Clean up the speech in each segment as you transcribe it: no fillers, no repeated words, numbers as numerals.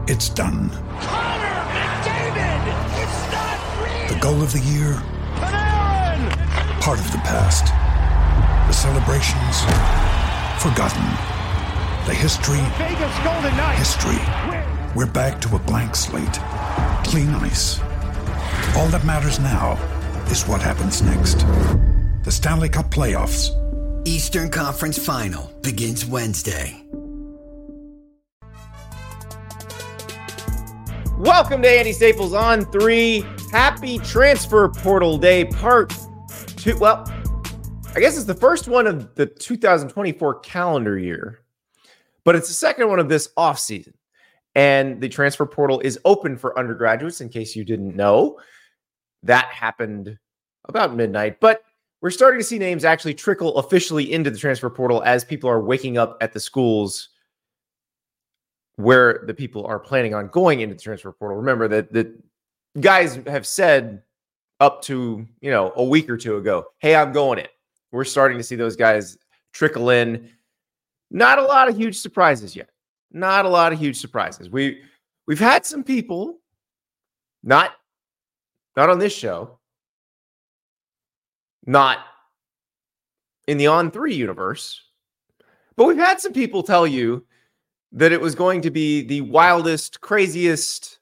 It's done. Connor McDavid! It's not real! The goal of the year? Panarin! Part of the past. The celebrations? Forgotten. The history? Vegas Golden Knights! History. We're back to a blank slate. Clean ice. All that matters now is what happens next. The Stanley Cup Playoffs. Eastern Conference Final begins Wednesday. Welcome to Andy Staples on 3. Happy Transfer Portal Day, part 2. Well, I guess it's the first one of the 2024 calendar year, but it's the second one of this offseason. And the transfer portal is open for undergraduates, in case you didn't know. That happened about midnight, but we're starting to see names actually trickle officially into the transfer portal as people are waking up at the schools where the people are planning on going into the transfer portal. Remember that the guys have said up to, a week or two ago, hey, I'm going in. We're starting to see those guys trickle in. Not a lot of huge surprises yet. Not a lot of huge surprises. We've had some people, not on this show, not in the On3 universe, but we've had some people tell you that it was going to be the wildest, craziest,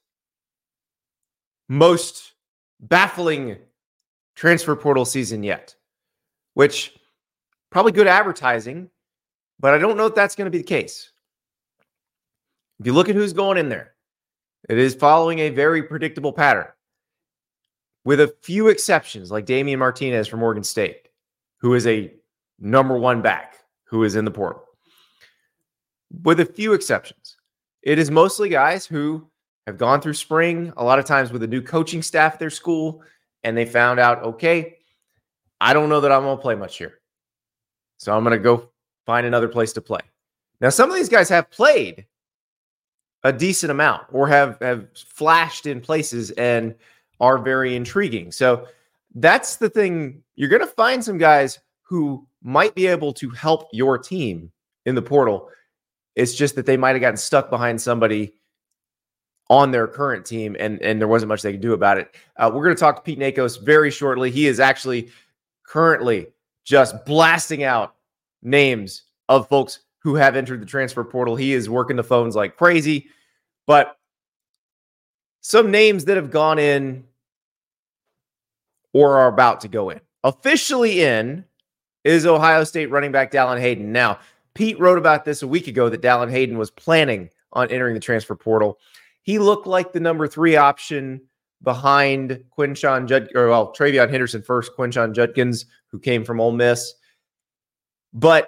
most baffling transfer portal season yet, which probably good advertising, but I don't know if that's going to be the case. If you look at who's going in there, it is following a very predictable pattern with a few exceptions, like Damian Martinez from Oregon State, who is a number one back who is in the portal. With a few exceptions, it is mostly guys who have gone through spring, a lot of times with a new coaching staff at their school, and they found out, okay, I don't know that I'm going to play much here. So I'm going to go find another place to play. Now, some of these guys have played a decent amount or have flashed in places and are very intriguing. So that's the thing. You're going to find some guys who might be able to help your team in the portal. It's just that they might have gotten stuck behind somebody on their current team, and there wasn't much they could do about it. We're going to talk to Pete Nakos very shortly. He is actually currently just blasting out names of folks who have entered the transfer portal. He is working the phones like crazy, but some names that have gone in or are about to go in. Officially in is Ohio State running back Dallin Hayden. Now, Pete wrote about this a week ago that Dallin Hayden was planning on entering the transfer portal. He looked like the number 3 option behind Travion Henderson first, Quinshon Judkins, who came from Ole Miss. But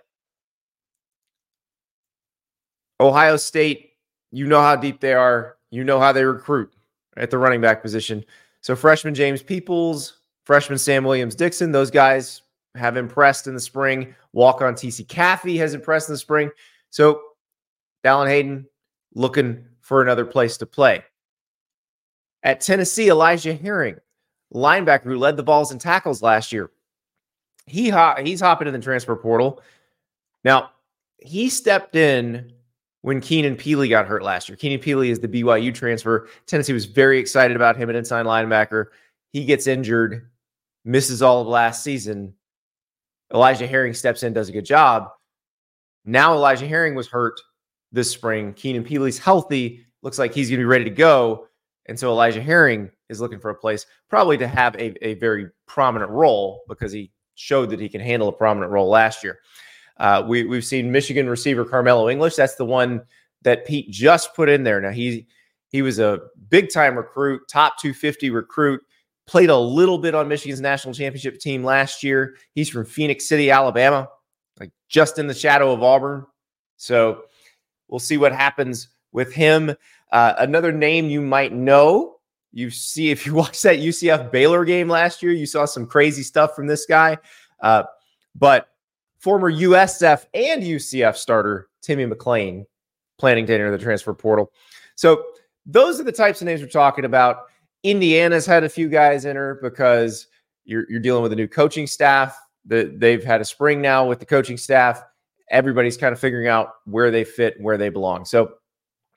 Ohio State, you know how deep they are. You know how they recruit at the running back position. So freshman James Peoples, freshman Sam Williams-Dixon, those guys have impressed in the spring. Walk-on TC Caffey has impressed in the spring. So Dallin Hayden looking for another place to play. At Tennessee, Elijah Herring, linebacker who led the balls and tackles last year. He's hopping in the transfer portal. Now, he stepped in when Keenan Peely got hurt last year. Keenan Peely is the BYU transfer. Tennessee was very excited about him at inside linebacker. He gets injured, misses all of last season. Elijah Herring steps in, does a good job. Now Elijah Herring was hurt this spring. Keenan Peely's healthy. Looks like he's going to be ready to go. And so Elijah Herring is looking for a place probably to have a very prominent role because he showed that he can handle a prominent role last year. We've seen Michigan receiver Carmelo English. That's the one that Pete just put in there. Now, he was a big-time recruit, top 250 recruit, played a little bit on Michigan's national championship team last year. He's from Phoenix City, Alabama, like just in the shadow of Auburn. So we'll see what happens with him. Another name you might know, if you watched that UCF Baylor game last year, you saw some crazy stuff from this guy. But former USF and UCF starter Timmy McClain planning to enter the transfer portal. So those are the types of names we're talking about. Indiana's had a few guys enter because you're dealing with a new coaching staff. They've had a spring now with the coaching staff. Everybody's kind of figuring out where they fit, where they belong. So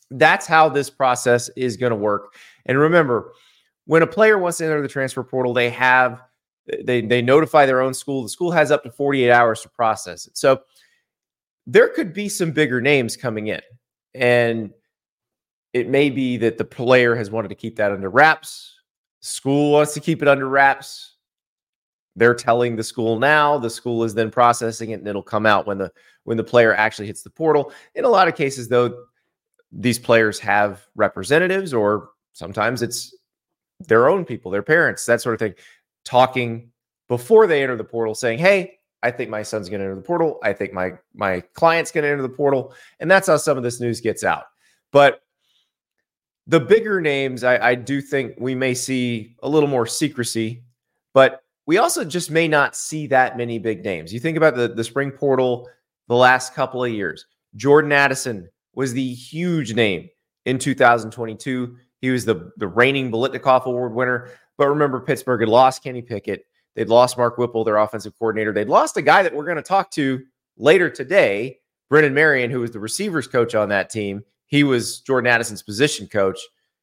That's how this process is going to work. And remember, when a player wants to enter the transfer portal, they notify their own school. The school has up to 48 hours to process it. So there could be some bigger names coming in. And it may be that the player has wanted to keep that under wraps. School wants to keep it under wraps. They're telling the school now. The school is then processing it, and it'll come out when the player actually hits the portal. In a lot of cases, though, these players have representatives, or sometimes it's their own people, their parents, that sort of thing, talking before they enter the portal, saying, hey, I think my son's going to enter the portal. I think my client's going to enter the portal. And that's how some of this news gets out. But the bigger names, I do think we may see a little more secrecy, but we also just may not see that many big names. You think about the spring portal the last couple of years. Jordan Addison was the huge name in 2022. He was the reigning Biletnikoff Award winner. But remember, Pittsburgh had lost Kenny Pickett. They'd lost Mark Whipple, their offensive coordinator. They'd lost a guy that we're going to talk to later today, Brennan Marion, who was the receivers coach on that team. He was Jordan Addison's position coach.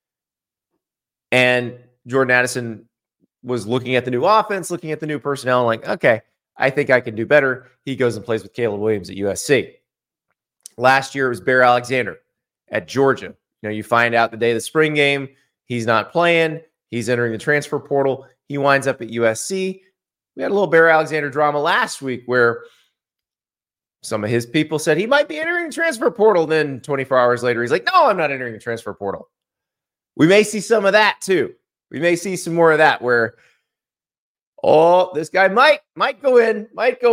And Jordan Addison was looking at the new offense, looking at the new personnel, and like, okay, I think I can do better. He goes and plays with Caleb Williams at USC. Last year, it was Bear Alexander at Georgia. You find out the day of the spring game, he's not playing. He's entering the transfer portal. He winds up at USC. We had a little Bear Alexander drama last week where some of his people said he might be entering the transfer portal. Then 24 hours later, he's like, no, I'm not entering the transfer portal. We may see some of that too. We may see some more of that where, oh, this guy might go in.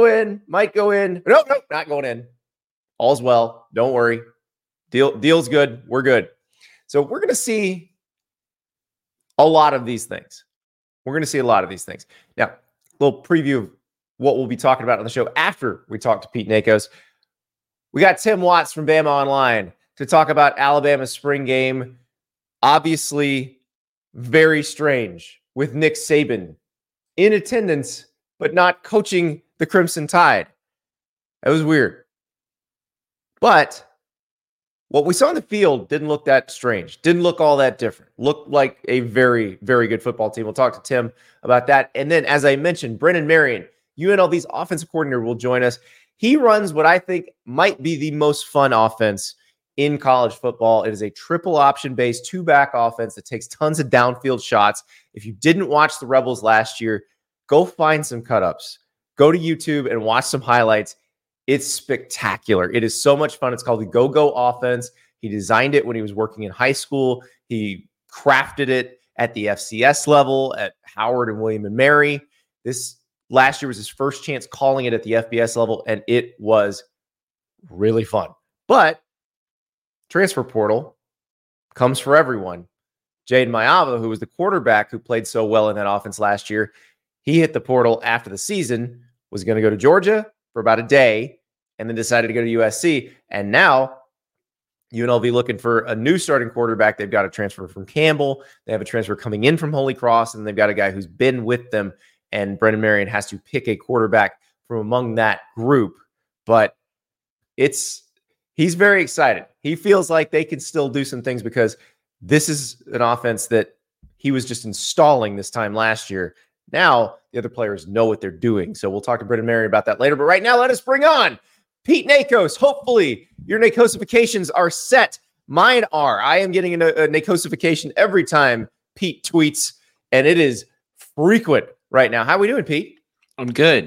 Nope, not going in. All's well. Don't worry. Deal's good. We're good. So we're going to see a lot of these things. Now, a little preview of what we'll be talking about on the show after we talk to Pete Nakos. We got Tim Watts from Bama Online to talk about Alabama's spring game. Obviously, very strange with Nick Saban in attendance, but not coaching the Crimson Tide. That was weird. But what we saw in the field didn't look that strange. Didn't look all that different. Looked like a very, very good football team. We'll talk to Tim about that. And then, as I mentioned, Brennan Marion, UNLV's offensive coordinator, will join us. He runs what I think might be the most fun offense in college football. It is a triple option-based two-back offense that takes tons of downfield shots. If you didn't watch the Rebels last year, go find some cut-ups. Go to YouTube and watch some highlights. It's spectacular. It is so much fun. It's called the Go-Go offense. He designed it when he was working in high school. He crafted it at the FCS level at Howard and William and Mary. This last year was his first chance calling it at the FBS level, and it was really fun. But transfer portal comes for everyone. Jaden Mayava, who was the quarterback who played so well in that offense last year, he hit the portal after the season, was going to go to Georgia for about a day, and then decided to go to USC. And now UNLV looking for a new starting quarterback. They've got a transfer from Campbell. They have a transfer coming in from Holy Cross, and they've got a guy who's been with them. And Brennan Marion has to pick a quarterback from among that group. But he's very excited. He feels like they can still do some things because this is an offense that he was just installing this time last year. Now the other players know what they're doing. So we'll talk to Brennan Marion about that later. But right now, let us bring on Pete Nakos. Hopefully your Nakosifications are set. Mine are. I am getting a Nakosification every time Pete tweets, and it is frequent right now. How are we doing, Pete? I'm good.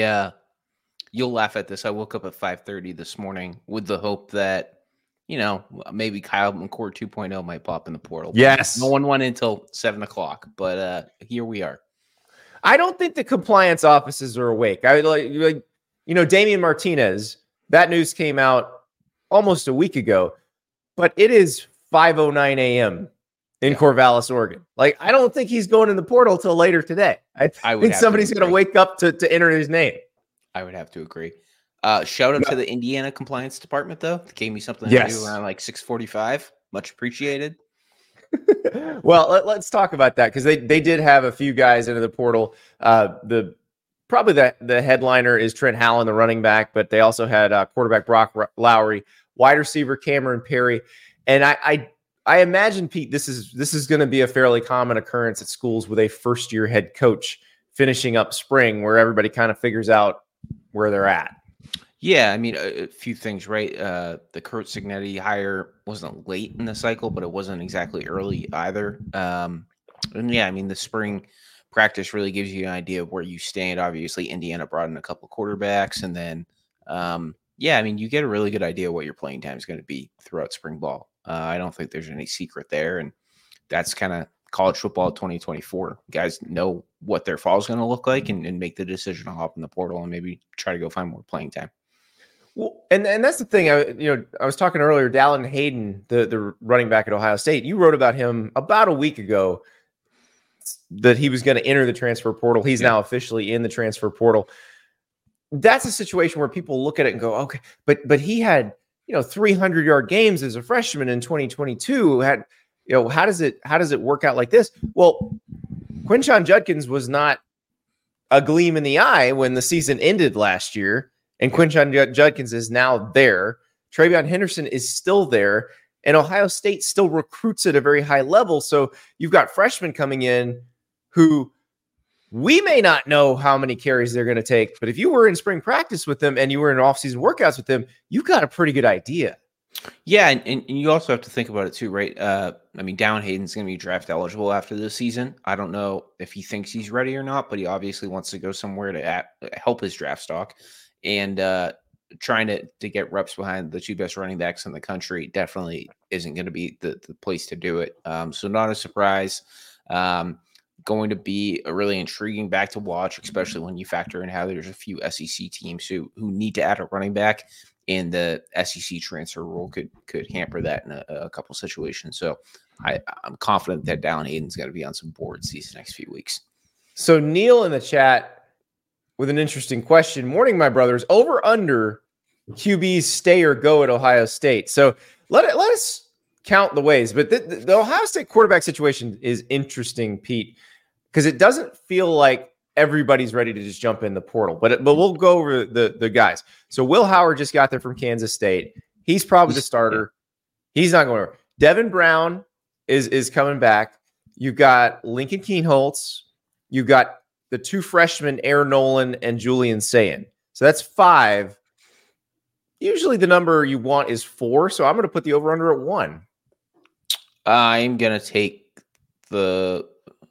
You'll laugh at this. I woke up at 5:30 this morning with the hope that, maybe Kyle McCord 2.0 might pop in the portal. Yes. No one went until 7 o'clock, but here we are. I don't think the compliance offices are awake. Damian Martinez, that news came out almost a week ago, but it is 5:09 a.m. in Corvallis, Oregon. I don't think he's going in the portal till later today. I think somebody's going to wake up to enter his name. I would have to agree. Shout out to the Indiana Compliance Department, though. They gave me something to do around 6:45. Much appreciated. Well, let's talk about that because they did have a few guys into the portal. Probably the headliner is Trent Hallen, the running back, but they also had quarterback Brock Lowry, wide receiver Cameron Perry. And I imagine, Pete, this is going to be a fairly common occurrence at schools with a first-year head coach finishing up spring, where everybody kind of figures out where they're at. Yeah, I mean, a few things, right? The Curt Cignetti hire wasn't late in the cycle, but it wasn't exactly early either. And yeah, I mean, the spring practice really gives you an idea of where you stand. Obviously, Indiana brought in a couple quarterbacks, and then, yeah, I mean, you get a really good idea what your playing time is going to be throughout spring ball. I don't think there's any secret there, and that's kind of college football 2024. Guys know what their fall is going to look like and make the decision to hop in the portal and maybe try to go find more playing time. Well, and that's the thing. I was talking earlier, Dallin Hayden, the running back at Ohio State. You wrote about him about a week ago that he was going to enter the transfer portal. He's now officially in the transfer portal. That's a situation where people look at it and go, okay, but he had 300-yard games as a freshman in 2022. Had how does it work out like this? Well, Quinshon Judkins was not a gleam in the eye when the season ended last year. And Quinshon Judkins is now there. TreVeyon Henderson is still there. And Ohio State still recruits at a very high level. So you've got freshmen coming in who we may not know how many carries they're going to take. But if you were in spring practice with them and you were in off-season workouts with them, you got a pretty good idea. Yeah, and you also have to think about it too, right? I mean, Dallin Hayden's going to be draft eligible after this season. I don't know if he thinks he's ready or not, but he obviously wants to go somewhere to help his draft stock. And trying to get reps behind the two best running backs in the country definitely isn't going to be the place to do it. So not a surprise. Going to be a really intriguing back to watch, especially when you factor in how there's a few SEC teams who need to add a running back, and the SEC transfer rule could hamper that in a couple situations. So I'm confident that Dallin Hayden's got to be on some boards these next few weeks. So Neil in the chat with an interesting question. Morning, my brothers. Over under QBs stay or go at Ohio State. So let us count the ways. But the Ohio State quarterback situation is interesting, Pete, because it doesn't feel like everybody's ready to just jump in the portal. But we'll go over the guys. So Will Howard just got there from Kansas State. He's probably the starter. He's not going over. Devin Brown is coming back. You've got Lincoln Kienholz. You've got the two freshmen, Aaron Nolan and Julian Sayin. So that's 5. Usually the number you want is 4. So I'm going to put the over-under at 1. I'm going to take the...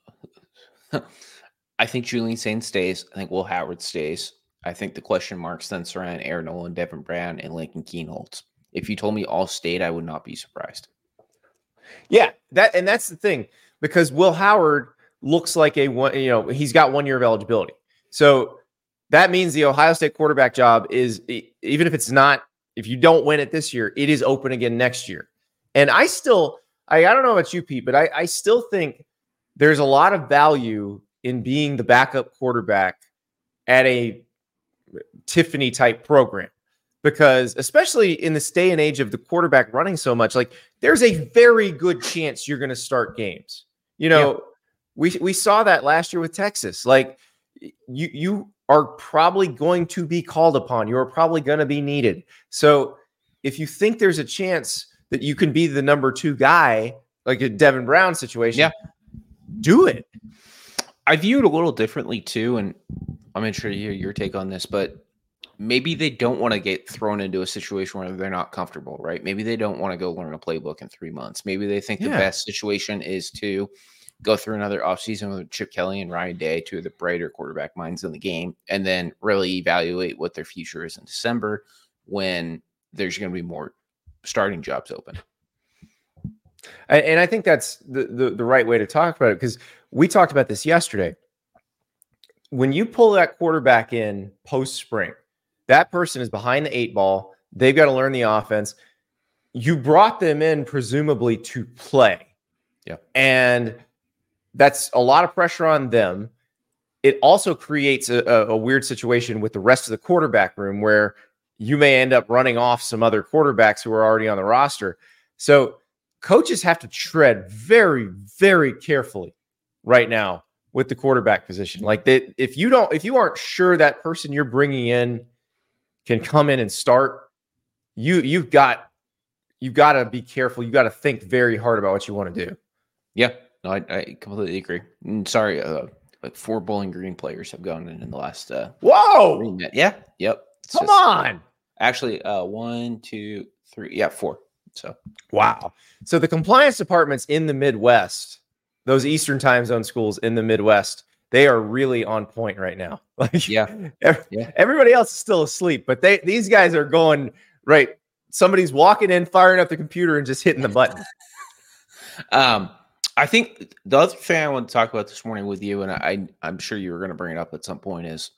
I think Julian Sayin stays. I think Will Howard stays. I think the question marks then surround Aaron Nolan, Devin Brown, and Lincoln Kienholz. If you told me all stayed, I would not be surprised. Yeah, that's the thing. Because Will Howard looks like he's got 1 year of eligibility. So that means the Ohio State quarterback job is, even if you don't win it this year, it is open again next year. And I don't know about you, Pete, but I still think there's a lot of value in being the backup quarterback at a Tiffany type program, because especially in this day and age of the quarterback running so much, like there's a very good chance you're going to start games. We saw that last year with Texas. Like you are probably going to be called upon. You are probably going to be needed. So if you think there's a chance that you can be the number 2 guy, like a Devin Brown situation, do it. I view it a little differently too, and I'm interested to hear your take on this, but maybe they don't want to get thrown into a situation where they're not comfortable, right? Maybe they don't want to go learn a playbook in 3 months. Maybe they think the best situation is to go through another offseason with Chip Kelly and Ryan Day, 2 of the brighter quarterback minds in the game, and then really evaluate what their future is in December when there's going to be more starting jobs open. And I think that's the right way to talk about it, because we talked about this yesterday. When you pull that quarterback in post-spring, that person is behind the 8 ball. They've got to learn the offense. You brought them in presumably to play. Yeah. And that's a lot of pressure on them. It also creates a weird situation with the rest of the quarterback room where you may end up running off some other quarterbacks who are already on the roster. So coaches have to tread very, very carefully right now with the quarterback position. Like if you aren't sure that person you're bringing in can come in and start, you've got you got to be careful. You got to think very hard about what you want to do. Yeah, no, I completely agree. Sorry, like 4 Bowling Green players have gone in the last. Whoa! Yeah, yep. Come on. Actually, 1, 2, 3. Yeah, 4. So wow. So the compliance departments in the Midwest, those Eastern time zone schools in the Midwest, they are really on point right now. Like, everybody else is still asleep, but these guys are going right. Somebody's walking in, firing up the computer, and just hitting the button. I think the other thing I want to talk about this morning with you, and I'm sure you were going to bring it up at some point, is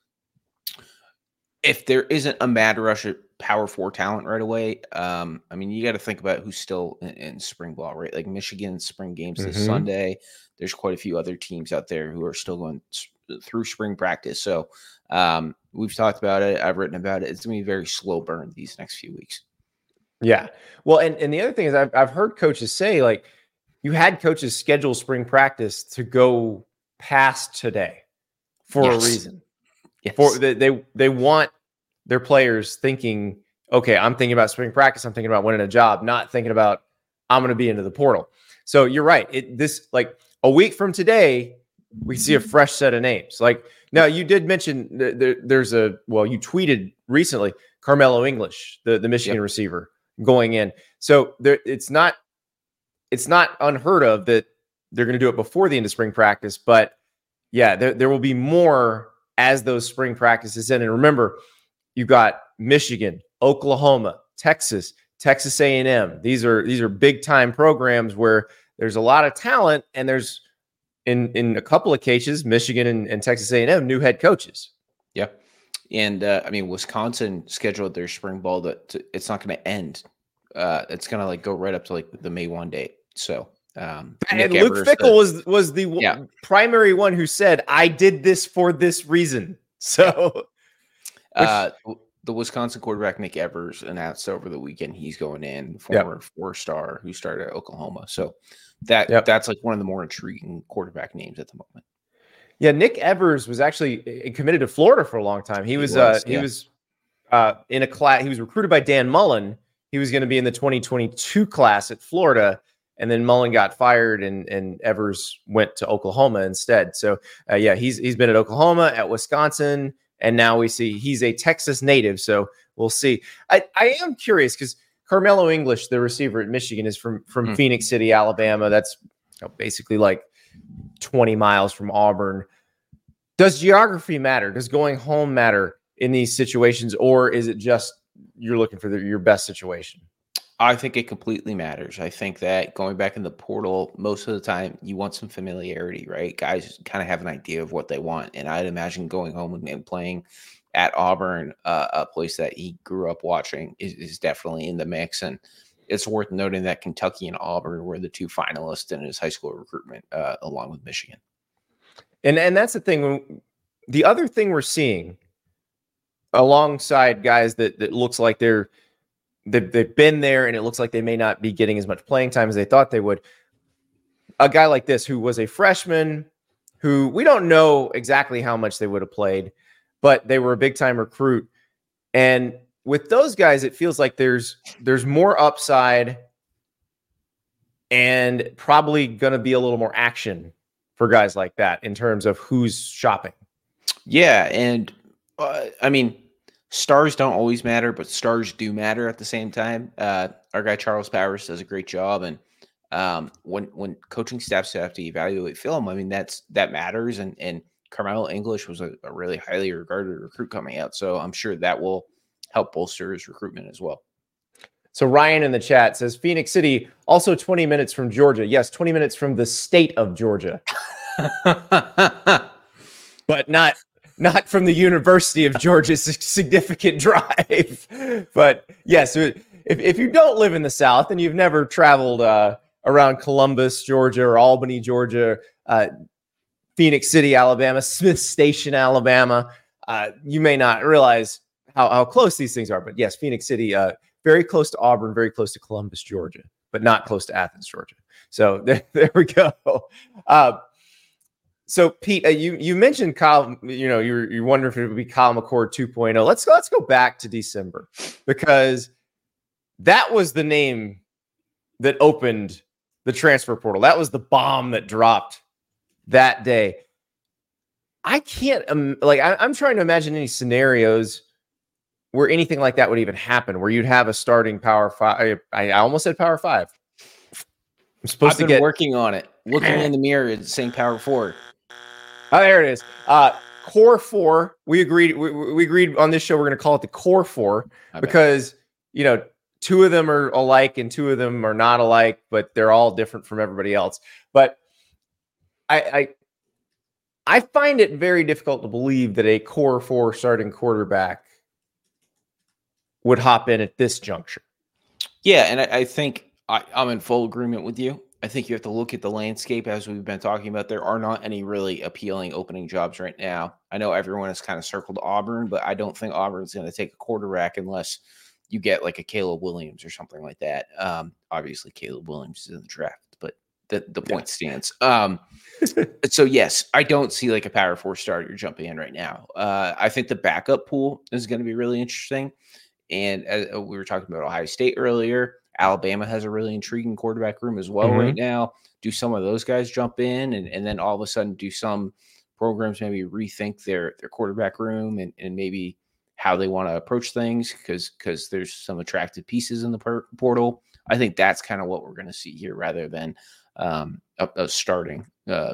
if there isn't a mad rush at Power 4 talent right away. I mean, you got to think about who's still in spring ball, right? Like Michigan's spring games this Sunday. There's quite a few other teams out there who are still going through spring practice. So we've talked about it. I've written about it. It's going to be a very slow burn these next few weeks. Yeah. Well, and the other thing is I've heard coaches say, like, you had coaches schedule spring practice to go past today for a reason. Yes. For they want their players thinking, okay, I'm thinking about spring practice. I'm thinking about winning a job, not thinking about I'm going to be into the portal. So you're right. This like a week from today, we see a fresh set of names. Like now, you did mention you tweeted recently Carmelo English, the Michigan receiver, going in. So it's not unheard of that they're going to do it before the end of spring practice. But yeah, there will be more as those spring practices end. And remember, you got Michigan, Oklahoma, Texas A&M. These are big time programs where there's a lot of talent, and there's in a couple of cases, Michigan and Texas A&M new head coaches. Yeah, and I mean, Wisconsin scheduled their spring ball that it's not going to end. It's going to like go right up to like the May 1 date. So and Luke Fickell was the primary one who said, I did this for this reason. So the Wisconsin quarterback Nick Evers announced over the weekend he's going in, former 4-star who started at Oklahoma. So that's like one of the more intriguing quarterback names at the moment. Yeah, Nick Evers was actually committed to Florida for a long time. He was in a class. He was recruited by Dan Mullen. He was going to be in the 2022 class at Florida, and then Mullen got fired, and Evers went to Oklahoma instead. So he's been at Oklahoma, at Wisconsin, and now we see he's a Texas native. So we'll see. I am curious because Carmelo English, the receiver at Michigan, is from Phoenix City, Alabama. That's basically like 20 miles from Auburn. Does geography matter? Does going home matter in these situations, or is it just you're looking for your best situation? I think it completely matters. I think that going back in the portal, most of the time you want some familiarity, right? Guys kind of have an idea of what they want. And I'd imagine going home and playing at Auburn, a place that he grew up watching, is definitely in the mix. And it's worth noting that Kentucky and Auburn were the 2 finalists in his high school recruitment, along with Michigan. And that's the thing. The other thing we're seeing alongside guys that looks like they've been there, and it looks like they may not be getting as much playing time as they thought they would. A guy like this who was a freshman, who we don't know exactly how much they would have played, but they were a big time recruit. And with those guys, it feels like there's more upside and probably going to be a little more action for guys like that in terms of who's shopping. Yeah. And I mean, stars don't always matter, but stars do matter at the same time. Our guy Charles Powers does a great job, and when coaching staffs have to evaluate film, I mean that matters. And Carmelo English was a really highly regarded recruit coming out, so I'm sure that will help bolster his recruitment as well. So Ryan in the chat says Phoenix City, also 20 minutes from Georgia. Yes, 20 minutes from the state of Georgia, but not from the University of Georgia's significant drive. But yes, if you don't live in the South and you've never traveled around Columbus, Georgia, or Albany, Georgia, Phoenix City, Alabama, Smith Station, Alabama, you may not realize how close these things are. But yes, Phoenix City, very close to Auburn, very close to Columbus, Georgia, but not close to Athens, Georgia. So there we go. So Pete, you mentioned Kyle. You're wondering if it would be Kyle McCord 2.0. Let's go back to December, because that was the name that opened the transfer portal. That was the bomb that dropped that day. I can't I'm trying to imagine any scenarios where anything like that would even happen, where you'd have a starting Power 5. I almost said Power 5. I've been working on it, looking in the mirror and saying Power 4. Oh, there it is. Core 4. We agreed on this show. We're going to call it the Core 4 because, two of them are alike and two of them are not alike, but they're all different from everybody else. But I find it very difficult to believe that a Core 4 starting quarterback would hop in at this juncture. Yeah, and I think I'm in full agreement with you. I think you have to look at the landscape as we've been talking about. There are not any really appealing opening jobs right now. I know everyone has kind of circled Auburn, but I don't think Auburn's going to take a quarterback unless you get like a Caleb Williams or something like that. Obviously, Caleb Williams is in the draft, but the point stands. So, yes, I don't see like a Power 4 starter jumping in right now. I think the backup pool is going to be really interesting. And we were talking about Ohio State earlier. Alabama has a really intriguing quarterback room as well right now. Do some of those guys jump in and then all of a sudden do some programs maybe rethink their quarterback room and maybe how they want to approach things because there's some attractive pieces in the portal. I think that's kind of what we're going to see here rather than a starting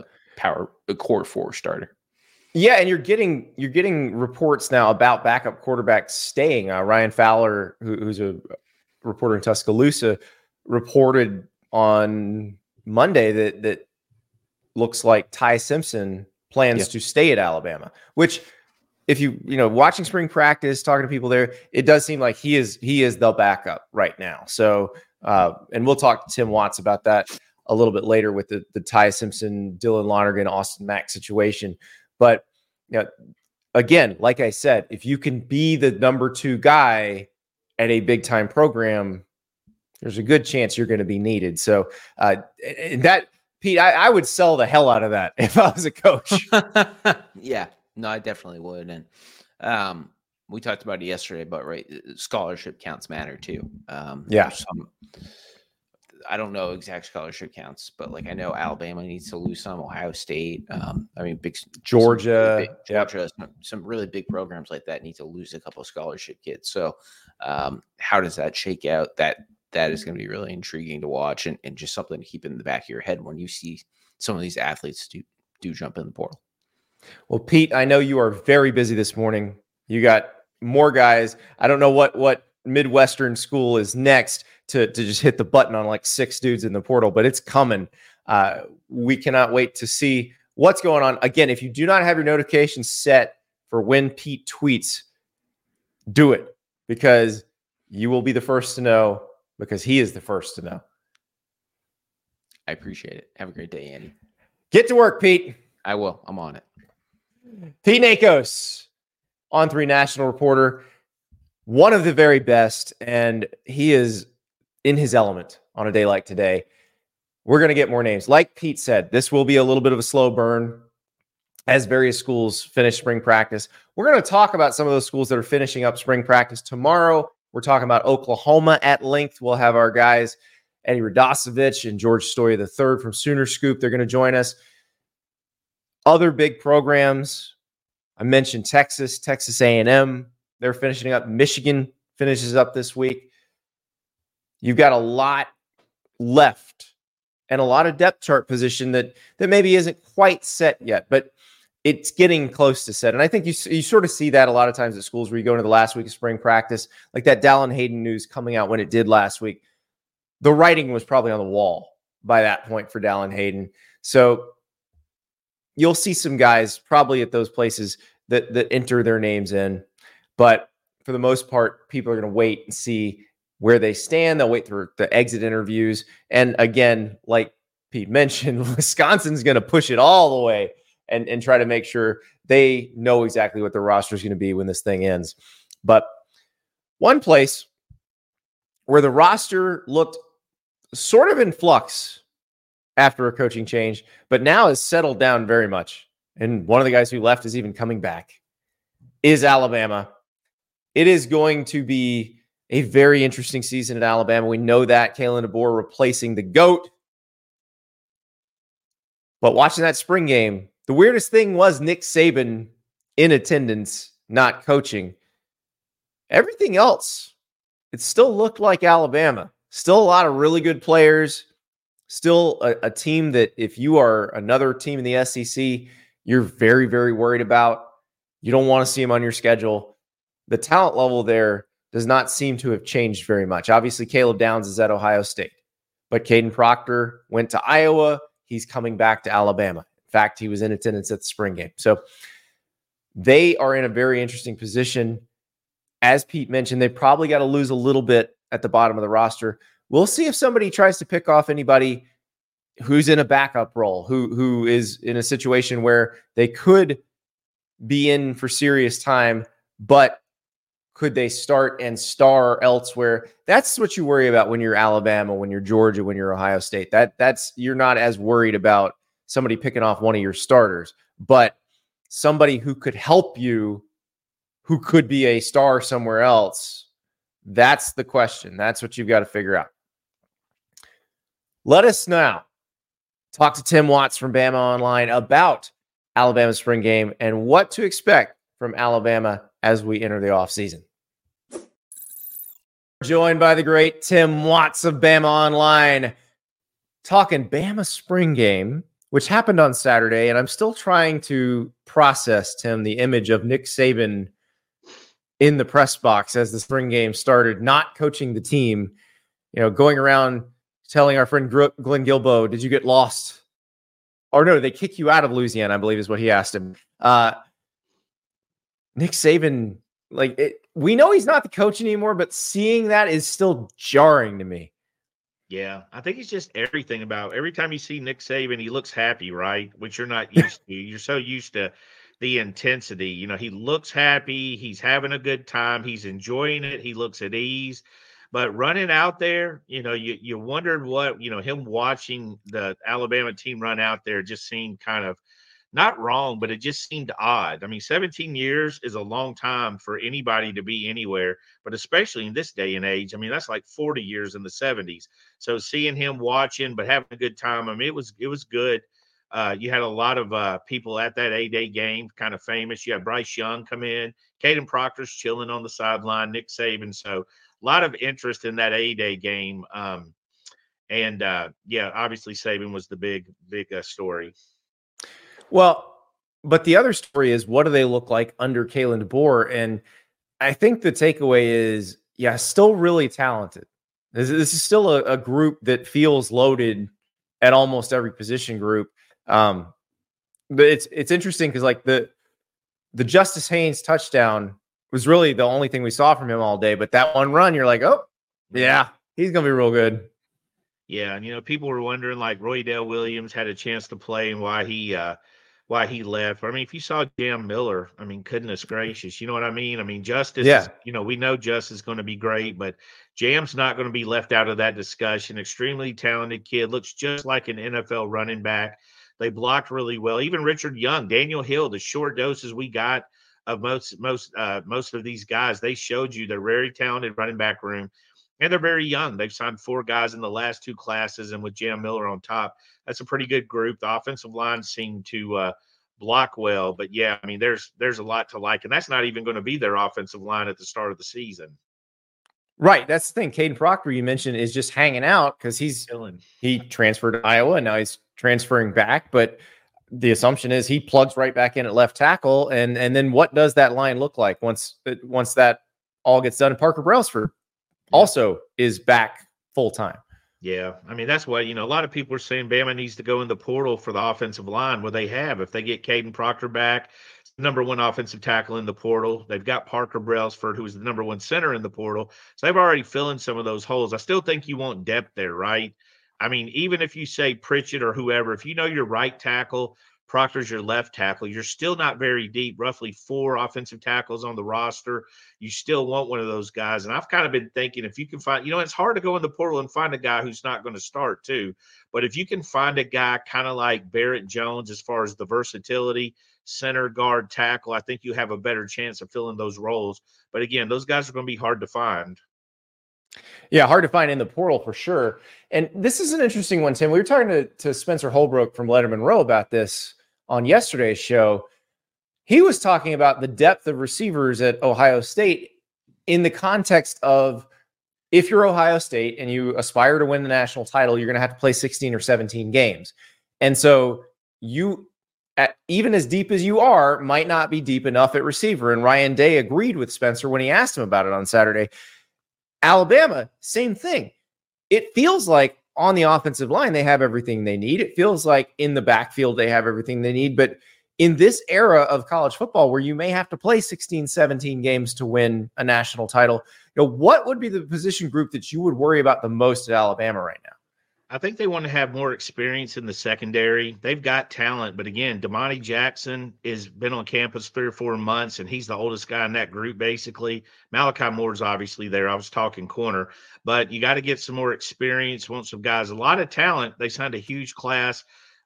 Core 4 starter. Yeah, and you're getting reports now about backup quarterbacks staying. Ryan Fowler, who's a reporter in Tuscaloosa, reported on Monday that looks like Ty Simpson plans to stay at Alabama, which if you watching spring practice, talking to people there, it does seem like he is the backup right now. So and we'll talk to Tim Watts about that a little bit later with the Ty Simpson, Dylan Lonergan, Austin Mack situation. But again, like I said, if you can be the number 2 guy at a big time program, there's a good chance you're going to be needed. So that, Pete, I would sell the hell out of that if I was a coach. Yeah, no, I definitely would. And we talked about it yesterday, but scholarship counts matter too. I don't know exact scholarship counts, but I know Alabama needs to lose some, Ohio State. Georgia, some really big programs like that need to lose a couple of scholarship kids. So how does that shake out? That is going to be really intriguing to watch and just something to keep in the back of your head when you see some of these athletes do jump in the portal. Well, Pete, I know you are very busy this morning. You got more guys. I don't know what Midwestern school is next to just hit the button on 6 dudes in the portal, but it's coming. We cannot wait to see what's going on. Again, if you do not have your notifications set for when Pete tweets, do it because you will be the first to know because he is the first to know. I appreciate it. Have a great day, Andy. Get to work, Pete. I will. I'm on it. Pete Nakos, On3 national reporter, one of the very best, and he is in his element on a day like today. We're going to get more names. Like Pete said, this will be a little bit of a slow burn as various schools finish spring practice. We're going to talk about some of those schools that are finishing up spring practice tomorrow. We're talking about Oklahoma at length. We'll have our guys, Eddie Radosevich and George Stoya III from Sooner Scoop. They're going to join us. Other big programs, I mentioned Texas A&M. They're finishing up. Michigan finishes up this week. You've got a lot left and a lot of depth chart position that maybe isn't quite set yet, but it's getting close to set. And I think you sort of see that a lot of times at schools where you go into the last week of spring practice, like that Dallin Hayden news coming out when it did last week. The writing was probably on the wall by that point for Dallin Hayden. So you'll see some guys probably at those places that enter their names in. But for the most part, people are going to wait and see where they stand. They'll wait through the exit interviews. And again, like Pete mentioned, Wisconsin's going to push it all the way and try to make sure they know exactly what the roster is going to be when this thing ends. But one place where the roster looked sort of in flux after a coaching change, but now has settled down very much, and one of the guys who left is even coming back, is Alabama. It is going to be a very interesting season at Alabama. We know that. Kalen DeBoer replacing the GOAT. But watching that spring game, the weirdest thing was Nick Saban in attendance, not coaching. Everything else, it still looked like Alabama. Still a lot of really good players. Still a team that if you are another team in the SEC, you're very, very worried about. You don't want to see them on your schedule. The talent level there does not seem to have changed very much. Obviously, Caleb Downs is at Ohio State, but Caden Proctor went to Iowa. He's coming back to Alabama. In fact, he was in attendance at the spring game. So they are in a very interesting position. As Pete mentioned, they probably got to lose a little bit at the bottom of the roster. We'll see if somebody tries to pick off anybody who's in a backup role, who is in a situation where they could be in for serious time, but could they start and star elsewhere? That's what you worry about when you're Alabama, when you're Georgia, when you're Ohio State. That's you're not as worried about somebody picking off one of your starters, but somebody who could help you, who could be a star somewhere else. That's the question. That's what you've got to figure out. Let us now talk to Tim Watts from Bama Online about Alabama spring game and what to expect from Alabama as we enter the offseason. Joined by the great Tim Watts of Bama Online, talking Bama spring game, which happened on Saturday, and I'm still trying to process, Tim, the image of Nick Saban in the press box as the spring game started, not coaching the team, going around telling our friend Glenn Guilbeau, did you get lost? Or no, they kick you out of Louisiana, I believe is what he asked him. Nick Saban, we know he's not the coach anymore, but seeing that is still jarring to me. Yeah, I think it's just everything about every time you see Nick Saban, he looks happy, right? Which you're not used to. You're so used to the intensity. He looks happy. He's having a good time. He's enjoying it. He looks at ease. But running out there, you wondered what, him watching the Alabama team run out there just seemed kind of not wrong, but it just seemed odd. I mean, 17 years is a long time for anybody to be anywhere, but especially in this day and age. I mean, that's like 40 years in the 70s. So seeing him watching, but having a good time, I mean, it was good. You had a lot of people at that A-Day game, kind of famous. You had Bryce Young come in, Caden Proctor's chilling on the sideline, Nick Saban. So a lot of interest in that A-Day game. Obviously Saban was the big story. Well, but the other story is, what do they look like under Kalen DeBoer? And I think the takeaway is, still really talented. This is still a group that feels loaded at almost every position group. But it's interesting because the Justice Haynes touchdown was really the only thing we saw from him all day. But that one run, you're like, oh, yeah, he's going to be real good. Yeah, and, people were wondering, Roydell Williams had a chance to play and why he left. I mean, if you saw Jam Miller, I mean, goodness gracious, you know what I mean? I mean, Justice, we know Justice is going to be great, but Jam's not going to be left out of that discussion. Extremely talented kid, looks just like an NFL running back. They blocked really well. Even Richard Young, Daniel Hill, the short doses we got of most of these guys, they showed you they're very talented running back room, and they're very young. They've signed 4 guys in the last 2 classes, and with Jam Miller on top, that's a pretty good group. The offensive line seemed to block well, but yeah, I mean, there's a lot to like, and that's not even going to be their offensive line at the start of the season. Right. That's the thing. Caden Proctor, you mentioned, is just hanging out because he transferred to Iowa and now he's transferring back. But the assumption is he plugs right back in at left tackle. And then what does that line look like once that all gets done? Parker Brailsford also is back full time. Yeah. I mean, that's what, a lot of people are saying Bama needs to go in the portal for the offensive line. Well, they have. If they get Caden Proctor back, number 1 offensive tackle in the portal. They've got Parker Brailsford, who's the number 1 center in the portal. So they've already filled in some of those holes. I still think you want depth there, right? I mean, even if you say Pritchett or whoever, if you know your right tackle, Proctor's your left tackle, you're still not very deep, roughly 4 offensive tackles on the roster. You still want one of those guys. And I've kind of been thinking, if you can find, it's hard to go in the portal and find a guy who's not going to start too. But if you can find a guy kind of like Barrett Jones, as far as the versatility, center, guard, tackle, I think you have a better chance of filling those roles. But again, those guys are going to be hard to find. Yeah, hard to find in the portal for sure. And this is an interesting one, Tim. We were talking to Spencer Holbrook from Letterman Row about this on yesterday's show. He was talking about the depth of receivers at Ohio State in the context of, if you're Ohio State and you aspire to win the national title, you're going to have to play 16 or 17 games. And so you, even as deep as you are, might not be deep enough at receiver. And Ryan Day agreed with Spencer when he asked him about it on Saturday. Alabama, same thing. It feels like on the offensive line, they have everything they need. It feels like in the backfield, they have everything they need. But in this era of college football, where you may have to play 16, 17 games to win a national title, what would be the position group that you would worry about the most at Alabama right now? I think they want to have more experience in the secondary. They've got talent, but again, Damani Jackson has been on campus 3 or 4 months, and he's the oldest guy in that group, basically. Malachi Moore's obviously there. I was talking corner, but you got to get some more experience. Want some guys, a lot of talent. They signed a huge class,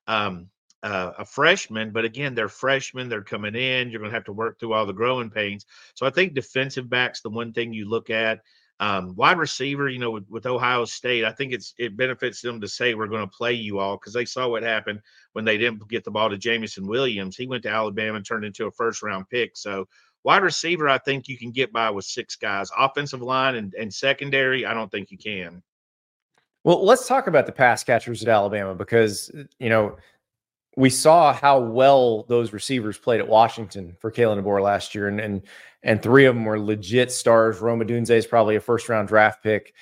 a freshman, but again, they're freshmen. They're coming in. You're going to have to work through all the growing pains. So I think defensive back's the one thing you look at. Wide receiver, with Ohio State, I think it benefits them to say we're going to play you all, because they saw what happened when they didn't get the ball to Jamison Williams. He went to Alabama and turned into a first-round pick. So wide receiver, I think you can get by with 6 guys. Offensive line and secondary, I don't think you can. Well, let's talk about the pass catchers at Alabama, because, we saw how well those receivers played at Washington for Kalen DeBoer last year, and 3 of them were legit stars. Rome Odunze is probably a first-round draft pick.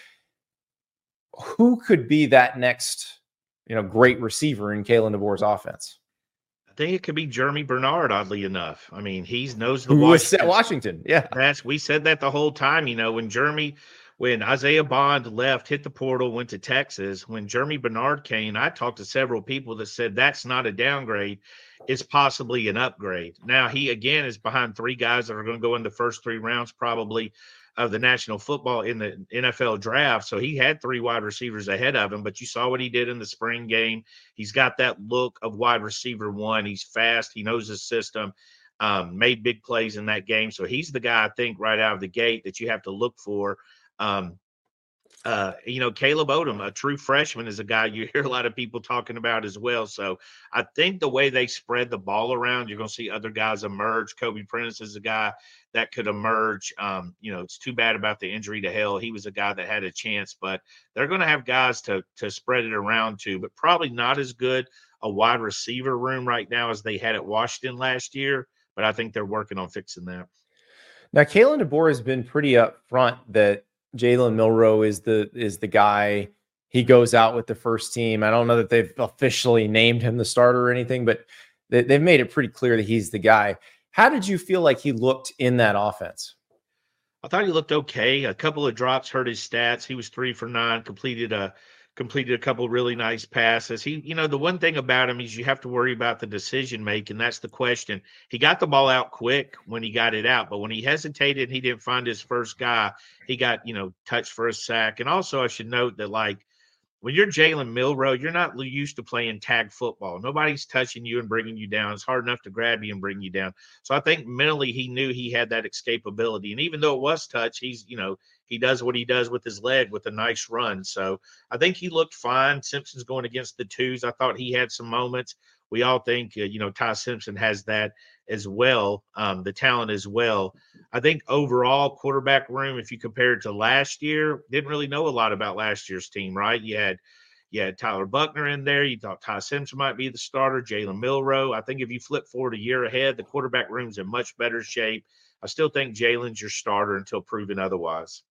Who could be that next, great receiver in Kalen DeBoer's offense? I think it could be Jeremy Bernard, oddly enough. I mean, he knows the Washington. Yeah. We said that the whole time, when Isaiah Bond left, hit the portal, went to Texas, when Jeremy Bernard came, I talked to several people that said that's not a downgrade. It's possibly an upgrade. Now, he, again, is behind 3 guys that are going to go in the first 3 rounds probably of the national football in the NFL draft. So he had 3 wide receivers ahead of him, but you saw what he did in the spring game. He's got that look of wide receiver 1. He's fast. He knows his system, made big plays in that game. So he's the guy, I think, right out of the gate that you have to look for. Caleb Odom, a true freshman, is a guy you hear a lot of people talking about as well. So I think the way they spread the ball around, you're going to see other guys emerge. Kobe Prentice is a guy that could emerge. It's too bad about the injury to Hill. He was a guy that had a chance, but they're going to have guys to spread it around to, but probably not as good a wide receiver room right now as they had at Washington last year. But I think they're working on fixing that. Now, Kalen DeBoer has been pretty upfront that Jalen Milroe is the guy. He goes out with the first team. I don't know that they've officially named him the starter or anything, but they've made it pretty clear that he's the guy. How did you feel like he looked in that offense? I thought he looked okay. A couple of drops hurt his stats. He was 3 for 9, completed a couple of really nice passes. He, the one thing about him is you have to worry about the decision making. That's the question. He got the ball out quick when he got it out, but when he hesitated and he didn't find his first guy, he got, touched for a sack. And also I should note that, when you're Jalen Milroe, you're not used to playing tag football. Nobody's touching you and bringing you down. It's hard enough to grab you and bring you down. So I think mentally he knew he had that escapability. And even though it was touch, he's, he does what he does with his leg with a nice run. So I think he looked fine. Simpson's going against the 2s. I thought he had some moments. We all think, Ty Simpson has that as well, the talent as well. I think overall quarterback room, if you compare it to last year, didn't really know a lot about last year's team, right? You had Tyler Buckner in there. You thought Ty Simpson might be the starter, Jalen Milroe. I think if you flip forward a year ahead, the quarterback room's in much better shape. I still think Jalen's your starter until proven otherwise.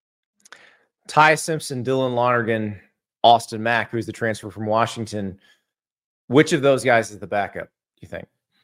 Ty Simpson, Dylan Lonergan, Austin Mack, who's the transfer from Washington. Which of those guys is the backup, do you think?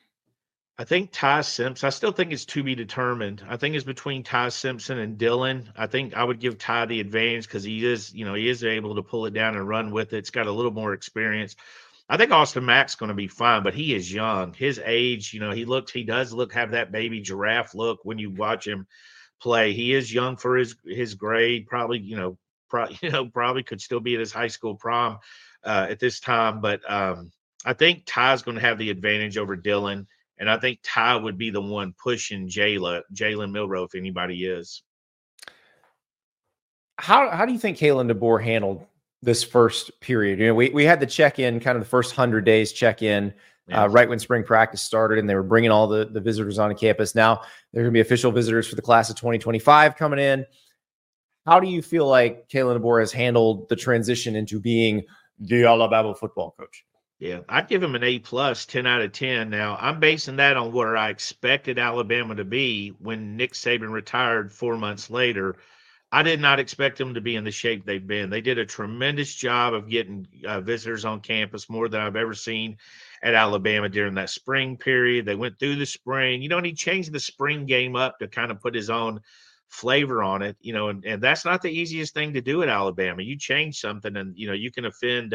I think Ty Simpson. I still think it's to be determined. I think it's between Ty Simpson and Dylan. I think I would give Ty the advantage because he is able to pull it down and run with it. It's got a little more experience. I think Austin Mack's going to be fine, but he is young. His age, he does have that baby giraffe look when you watch him play. He is young for his grade. Probably, probably could still be at his high school prom at this time. But I think Ty's going to have the advantage over Dylan. And I think Ty would be the one pushing Jalen Milroe if anybody is. How do you think Kalen DeBoer handled this first period? You know, we had the check-in, kind of the first 100 days check-in, right when spring practice started, and they were bringing all the visitors on campus. Now there are going to be official visitors for the class of 2025 coming in. How do you feel like Kalen DeBoer has handled the transition into being the Alabama football coach? Yeah, I'd give him an A+, 10 out of 10. Now, I'm basing that on where I expected Alabama to be when Nick Saban retired 4 months later. I did not expect them to be in the shape they've been. They did a tremendous job of getting visitors on campus, more than I've ever seen at Alabama during that spring period. They went through the spring, and he changed the spring game up to kind of put his own flavor on it, and that's not the easiest thing to do at Alabama. You change something and, you can offend,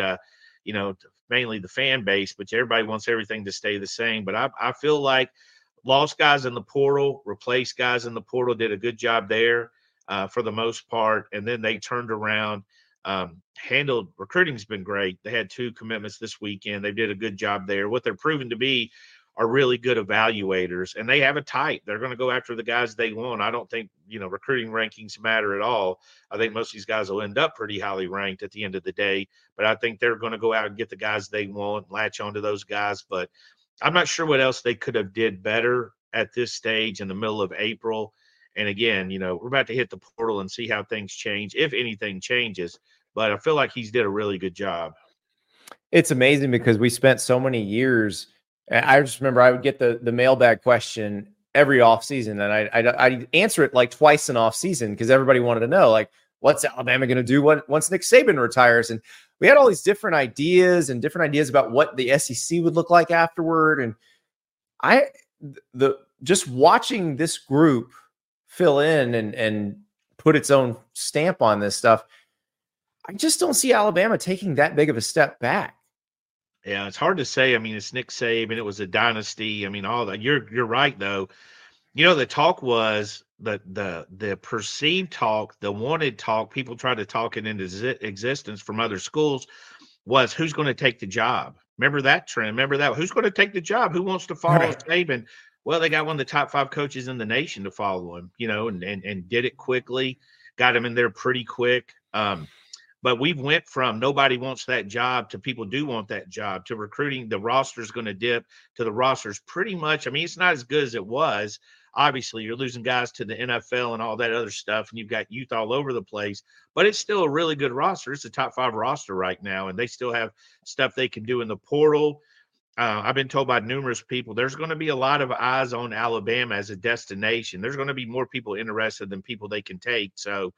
mainly the fan base, but everybody wants everything to stay the same. But I feel like lost guys in the portal, replaced guys in the portal, did a good job there for the most part. And then they turned around, handled recruiting's been great. They had 2 commitments this weekend. They did a good job there. What they're proven to be are really good evaluators, and they have a type. They're going to go after the guys they want. I don't think, recruiting rankings matter at all. I think most of these guys will end up pretty highly ranked at the end of the day, but I think they're going to go out and get the guys they want, latch onto those guys. But I'm not sure what else they could have did better at this stage in the middle of April. And again, we're about to hit the portal and see how things change, if anything changes. But I feel like he's did a really good job. It's amazing because we spent so many years. I just remember I would get the mailbag question every offseason, and I'd answer it like twice in offseason because everybody wanted to know, like, what's Alabama going to do once Nick Saban retires? And we had all these different ideas about what the SEC would look like afterward. And just watching this group fill in and put its own stamp on this stuff, I just don't see Alabama taking that big of a step back. Yeah, it's hard to say. I mean, it's Nick Saban. It was a dynasty. I mean, all that. You're right, though. The talk was the perceived talk, the wanted talk. People tried to talk it into existence from other schools. Was who's going to take the job? Remember that trend? Remember that? Who's going to take the job? Who wants to follow Saban? Well, they got one of the top 5 coaches in the nation to follow him. And did it quickly. Got him in there pretty quick. But we've went from nobody wants that job to people do want that job to recruiting. The roster's going to dip to the roster's pretty much. I mean, it's not as good as it was. Obviously, you're losing guys to the NFL and all that other stuff, and you've got youth all over the place. But it's still a really good roster. It's a top 5 roster right now, and they still have stuff they can do in the portal. I've been told by numerous people there's going to be a lot of eyes on Alabama as a destination. There's going to be more people interested than people they can take. So,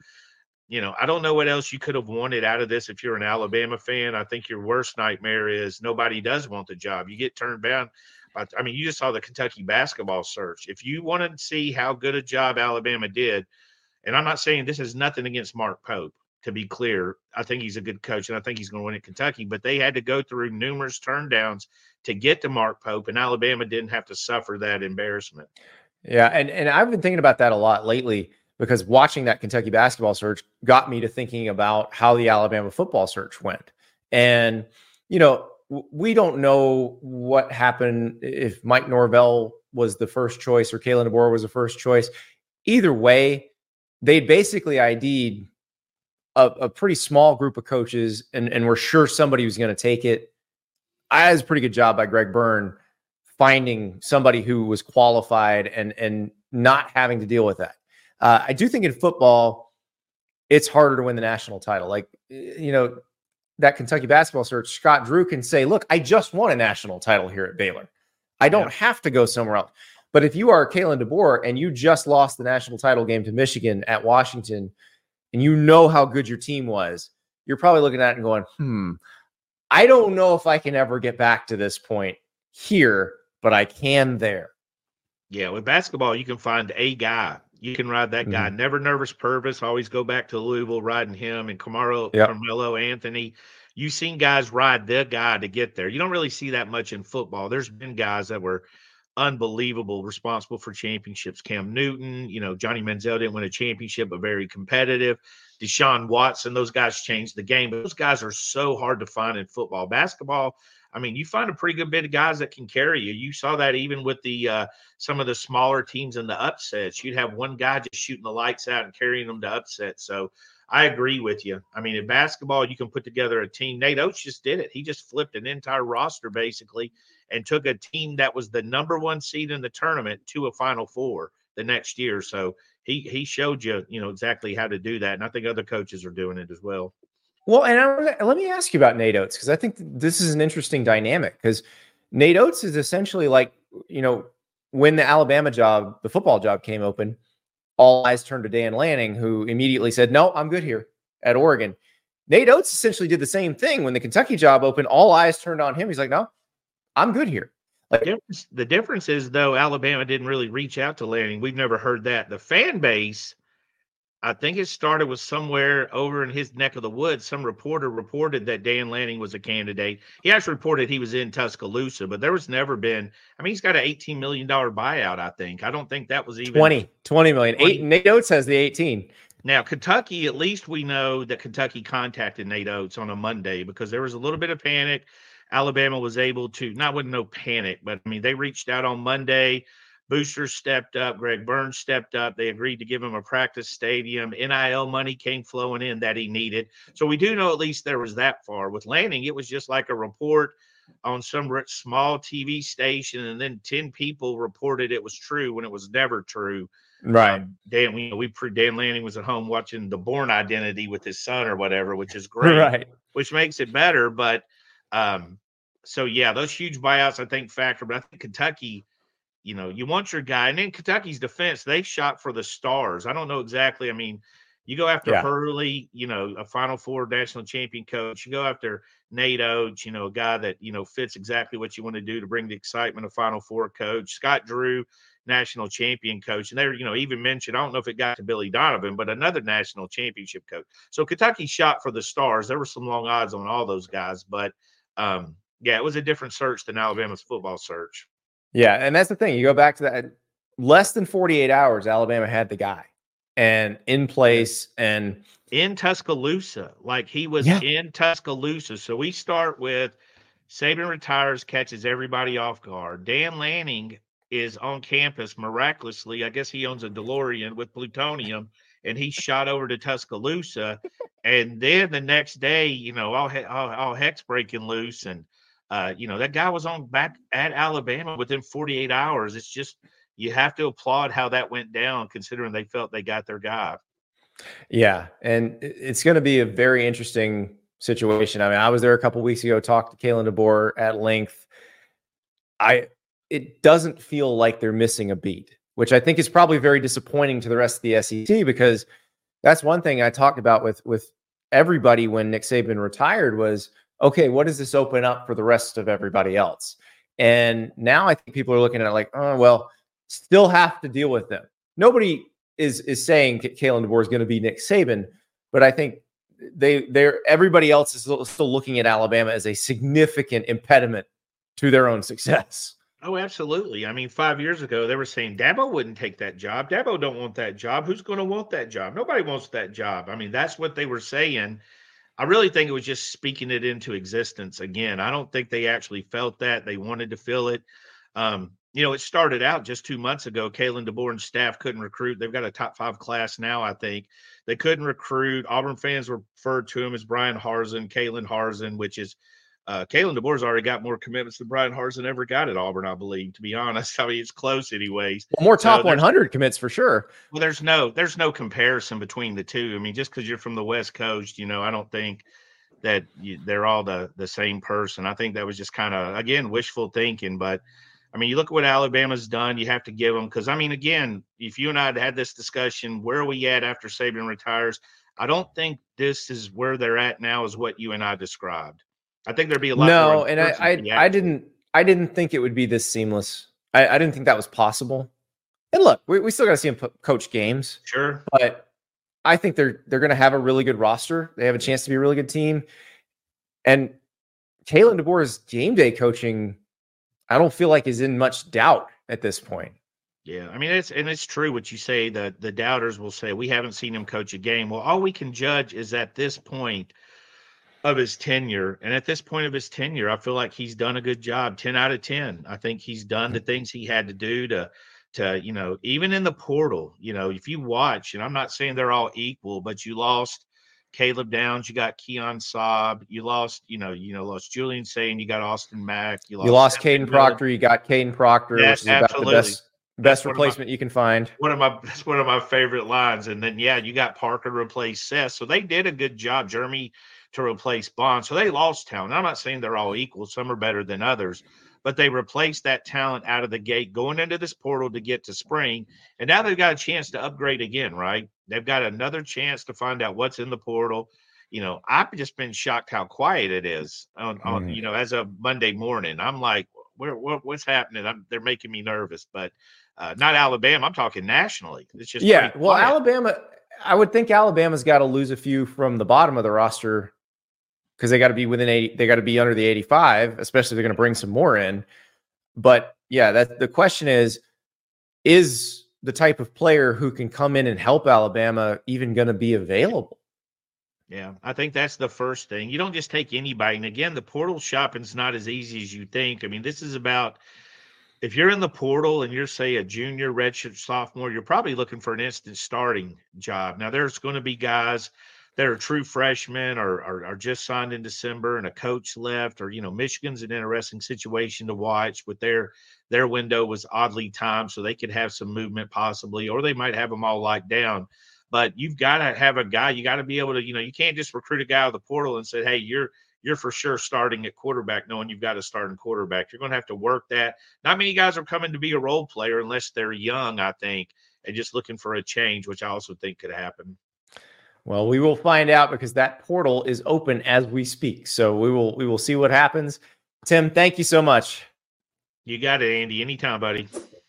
I don't know what else you could have wanted out of this if you're an Alabama fan. I think your worst nightmare is nobody does want the job. You get turned down. I mean, you just saw the Kentucky basketball search. If you want to see how good a job Alabama did, and I'm not saying this is nothing against Mark Pope, to be clear. I think he's a good coach, and I think he's going to win at Kentucky. But they had to go through numerous turndowns to get to Mark Pope, and Alabama didn't have to suffer that embarrassment. Yeah, and I've been thinking about that a lot lately, because watching that Kentucky basketball search got me to thinking about how the Alabama football search went. And, we don't know what happened if Mike Norvell was the first choice or Kalen DeBoer was the first choice. Either way, they basically ID'd a pretty small group of coaches, and we're sure somebody was going to take it. That was a pretty good job by Greg Byrne finding somebody who was qualified and not having to deal with that. I do think in football, it's harder to win the national title. Like, that Kentucky basketball search, Scott Drew can say, look, I just won a national title here at Baylor. I don't have to go somewhere else. But if you are Kalen DeBoer and you just lost the national title game to Michigan at Washington, and you know how good your team was, you're probably looking at it and going, I don't know if I can ever get back to this point here, but I can there. Yeah, with basketball, you can find a guy. You can ride that guy. Never Nervous Purvis. Always go back to Louisville, riding him, and Carmelo Anthony. You've seen guys ride the guy to get there. You don't really see that much in football. There's been guys that were unbelievable, responsible for championships. Cam Newton, Johnny Manziel didn't win a championship, but very competitive. Deshaun Watson, those guys changed the game. But those guys are so hard to find in football. Basketball, I mean, you find a pretty good bit of guys that can carry you. You saw that even with the some of the smaller teams in the upsets. You'd have one guy just shooting the lights out and carrying them to upset. So I agree with you. I mean, in basketball, you can put together a team. Nate Oates just did it. He just flipped an entire roster basically and took a team that was the number 1 seed in the tournament to a Final Four the next year. So he showed you, exactly how to do that. And I think other coaches are doing it as well. Well, and let me ask you about Nate Oates, because I think this is an interesting dynamic, because Nate Oates is essentially like, when the Alabama job, the football job came open, all eyes turned to Dan Lanning, who immediately said, no, I'm good here at Oregon. Nate Oates essentially did the same thing when the Kentucky job opened. All eyes turned on him. He's like, no, I'm good here. Like, the difference is, though, Alabama didn't really reach out to Lanning. We've never heard that. The fan base, I think it started with somewhere over in his neck of the woods. Some reporter reported that Dan Lanning was a candidate. He actually reported he was in Tuscaloosa, but there was never been. I mean, he's got an $18 million buyout, I think. I don't think that was even 20 million. 8, Nate Oates has the 18. Now, Kentucky, at least we know that Kentucky contacted Nate Oates on a Monday because there was a little bit of panic. Alabama was able to, wasn't no panic, but I mean, they reached out on Monday. Boosters stepped up. Greg Burns stepped up. They agreed to give him a practice stadium. NIL money came flowing in that he needed. So we do know at least there was that far. With Lanning, it was just like a report on some small TV station, and then 10 people reported it was true when it was never true. Right. Dan Lanning was at home watching The Bourne Identity with his son or whatever, which is great, right, which makes it better. But so yeah, those huge buyouts I think factor. But I think Kentucky, you want your guy. And in Kentucky's defense, they shot for the stars. I don't know exactly. I mean, you go after Hurley, a Final Four national champion coach. You go after Nate Oates, a guy that, fits exactly what you want to do to bring the excitement of Final Four coach. Scott Drew, national champion coach. And they're, even mentioned, I don't know if it got to Billy Donovan, but another national championship coach. So Kentucky shot for the stars. There were some long odds on all those guys. But, it was a different search than Alabama's football search. Yeah, and that's the thing. You go back to that, less than 48 hours, Alabama had the guy and in place and in Tuscaloosa. Like he was in Tuscaloosa. So we start with Saban retires, catches everybody off guard. Dan Lanning is on campus miraculously. I guess he owns a DeLorean with plutonium, and he shot over to Tuscaloosa. And then the next day, all heck's breaking loose. And that guy was back at Alabama within 48 hours. It's just, you have to applaud how that went down, considering they felt they got their guy. Yeah. And it's going to be a very interesting situation. I mean, I was there a couple of weeks ago, talked to Kalen DeBoer at length. It doesn't feel like they're missing a beat, which I think is probably very disappointing to the rest of the SEC, because that's one thing I talked about with everybody when Nick Saban retired was, okay, what does this open up for the rest of everybody else? And now I think people are looking at it like, oh, well, still have to deal with them. Nobody is saying Kalen DeBoer is going to be Nick Saban, but I think everybody else is still looking at Alabama as a significant impediment to their own success. Oh, absolutely. I mean, 5 years ago, they were saying Dabo wouldn't take that job. Dabo don't want that job. Who's going to want that job? Nobody wants that job. I mean, that's what they were saying. I really think it was just speaking it into existence again. I don't think they actually felt that. They wanted to feel it. It started out just 2 months ago. Kalen DeBoer and staff couldn't recruit. They've got a top 5 class now, I think. They couldn't recruit. Auburn fans referred to him as Brian Harsin, Kalen Harsin, which is Kalen DeBoer's already got more commitments than Brian Harsin ever got at Auburn, I believe, to be honest. I mean, it's close anyways. Well, more top 100 commits for sure. Well, there's no comparison between the two. I mean, just because you're from the West Coast, I don't think that they're all the same person. I think that was just kind of, again, wishful thinking. But, I mean, you look at what Alabama's done, you have to give them. Because, I mean, again, if you and I had this discussion, where are we at after Saban retires? I don't think this is where they're at now is what you and I described. I think there'd be a lot more. No, and I didn't think it would be this seamless. I didn't think that was possible. And look, we still got to see him coach games. Sure. But I think they're going to have a really good roster. They have a chance to be a really good team. And Kalen DeBoer's game day coaching, I don't feel like is in much doubt at this point. Yeah, I mean, it's true what you say, that the doubters will say, we haven't seen him coach a game. Well, all we can judge is at this point of his tenure. And at this point of his tenure, I feel like he's done a good job, 10 out of 10. I think he's done the things he had to do to even in the portal, if you watch, and I'm not saying they're all equal, but you lost Caleb Downs, you got Keon Saab, you lost Julian Saying, you got Austin Mack, you lost Caden Miller. Proctor, you got Caden Proctor, which is absolutely. about the best replacement you can find. That's one of my favorite lines. And then you got Parker to replace Seth. So they did a good job, Jeremy, to replace Bond. So they lost talent. I'm not saying they're all equal. Some are better than others, but they replaced that talent out of the gate going into this portal to get to spring. And now they've got a chance to upgrade again, right? They've got another chance to find out what's in the portal. I've just been shocked how quiet it is on as of Monday morning. I'm like, what's happening? They're making me nervous, but not Alabama. I'm talking nationally. It's just well, Alabama. I would think Alabama's got to lose a few from the bottom of the roster because they got to be within 80. They got to be under the 85, especially if they're going to bring some more in. But the question is the type of player who can come in and help Alabama even going to be available? Yeah, I think that's the first thing. You don't just take anybody. And again, the portal shopping's not as easy as you think. I mean, this is about, if you're in the portal and you're, say, a junior, redshirt sophomore, you're probably looking for an instant starting job. Now, there's going to be guys that are true freshmen or are just signed in December and a coach left, or, Michigan's an interesting situation to watch with their window was oddly timed, so they could have some movement possibly, or they might have them all locked down. But you've got to have a guy. You got to be able to, you can't just recruit a guy out of the portal and say, hey, you're for sure starting at quarterback, knowing you've got a starting quarterback. You're going to have to work that. Not many guys are coming to be a role player unless they're young, I think, and just looking for a change, which I also think could happen. Well, we will find out because that portal is open as we speak. So we will see what happens. Tim, thank you so much. You got it, Andy. Anytime, buddy.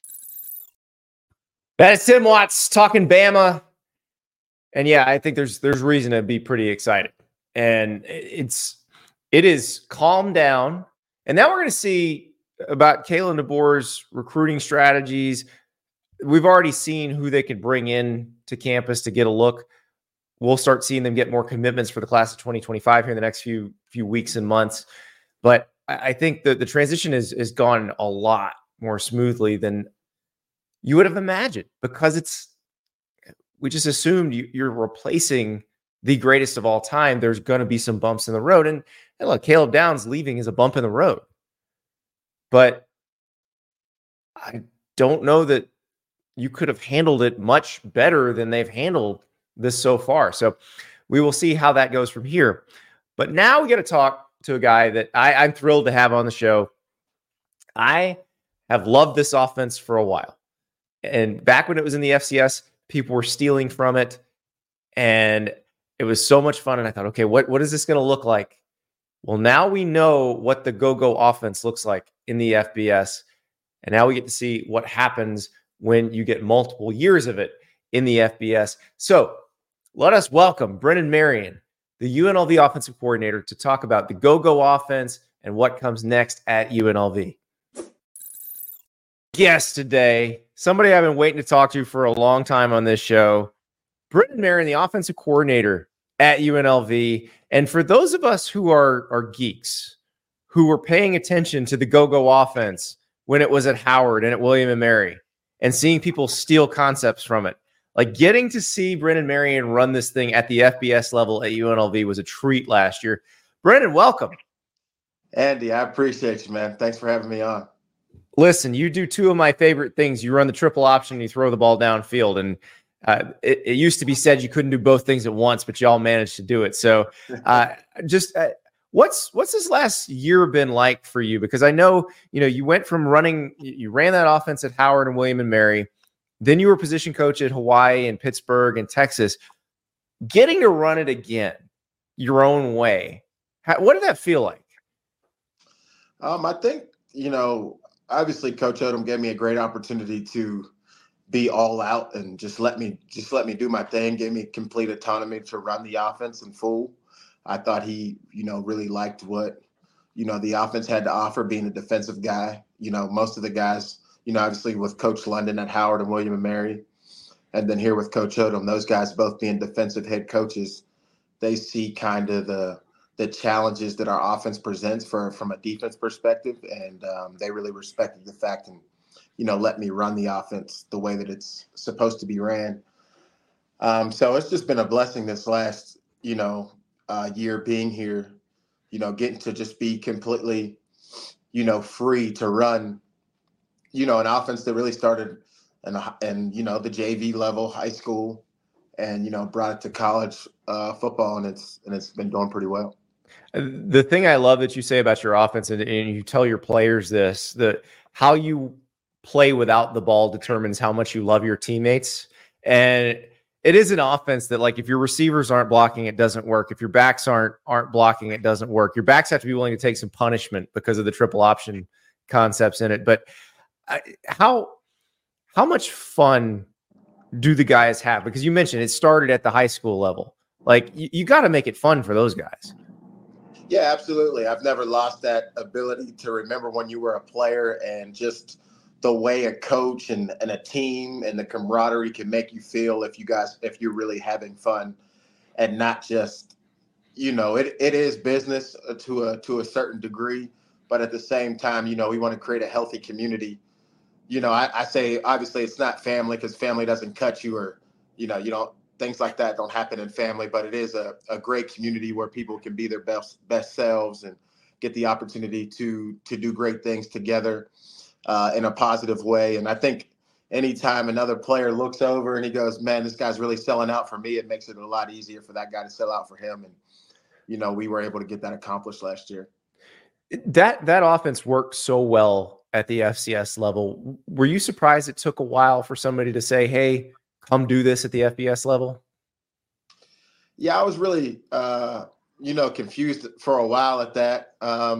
That is Tim Watts talking Bama. And I think there's reason to be pretty excited. And it is calmed down. And now we're going to see about Kalen DeBoer's recruiting strategies. We've already seen who they could bring in to campus to get a look. We'll start seeing them get more commitments for the class of 2025 here in the next few weeks and months. But I think that the transition is gone a lot more smoothly than you would have imagined, because we just assumed you're replacing the greatest of all time. There's going to be some bumps in the road. And look, Caleb Downs leaving is a bump in the road. But I don't know that you could have handled it much better than they've handled this so far. So we will see how that goes from here. But now we got to talk to a guy that I'm thrilled to have on the show. I have loved this offense for a while. And back when it was in the FCS, people were stealing from it. And it was so much fun. And I thought, okay, what is this going to look like? Well, now we know what the go-go offense looks like in the FBS. And now we get to see what happens when you get multiple years of it in the FBS. So let us welcome Brennan Marion, the UNLV offensive coordinator, to talk about the go-go offense and what comes next at UNLV. Guest today, somebody I've been waiting to talk to for a long time on this show, Brennan Marion, the offensive coordinator at UNLV. And for those of us who are geeks, who were paying attention to the go-go offense when it was at Howard and at William & Mary, and seeing people steal concepts from it, like getting to see Brennan Marion run this thing at the FBS level at UNLV was a treat last year. Brennan, welcome. Andy, I appreciate you, man. Thanks for having me on. Listen, you do two of my favorite things. You run the triple option and you throw the ball downfield. And it used to be said you couldn't do both things at once, but y'all managed to do it. So what's this last year been like for you? Because I know, you went from you ran that offense at Howard and William & Mary. Then you were position coach at Hawaii and Pittsburgh and Texas. Getting to run it again your own way, what did that feel like? I think, obviously Coach Odom gave me a great opportunity to be all out and just let me do my thing, gave me complete autonomy to run the offense in full. I thought he, really liked what, the offense had to offer, being a defensive guy. Most of the guys, obviously with Coach London at Howard and William & Mary, and then here with Coach Odom, those guys both being defensive head coaches, they see kind of the challenges that our offense presents from a defense perspective, and they really respected the fact and, let me run the offense the way that it's supposed to be ran. So it's just been a blessing this last year being here, getting to just be completely, free to run, an offense that really started in the JV level, high school, and, brought it to college football, and it's been doing pretty well. The thing I love that you say about your offense, and you tell your players this, that how you play without the ball determines how much you love your teammates. And it is an offense that, like, if your receivers aren't blocking, it doesn't work. If your backs aren't blocking, it doesn't work. Your backs have to be willing to take some punishment because of the triple option concepts in it. But how much fun do the guys have? Because you mentioned it started at the high school level. Like, you got to make it fun for those guys. Yeah, absolutely. I've never lost that ability to remember when you were a player, and just the way a coach and a team and the camaraderie can make you feel if you're really having fun, and not just, it is business to a certain degree, but at the same time, we want to create a healthy community. I say, obviously it's not family, because family doesn't cut you, or, you don't, things like that don't happen in family, but it is a great community where people can be their best selves and get the opportunity to do great things together in a positive way. And I think anytime another player looks over and he goes, man, this guy's really selling out for me, it makes it a lot easier for that guy to sell out for him. And, we were able to get that accomplished last year. That offense worked so well at the FCS level. Were you surprised it took a while for somebody to say, hey, come do this at the FBS level? Yeah, I was really, confused for a while at that.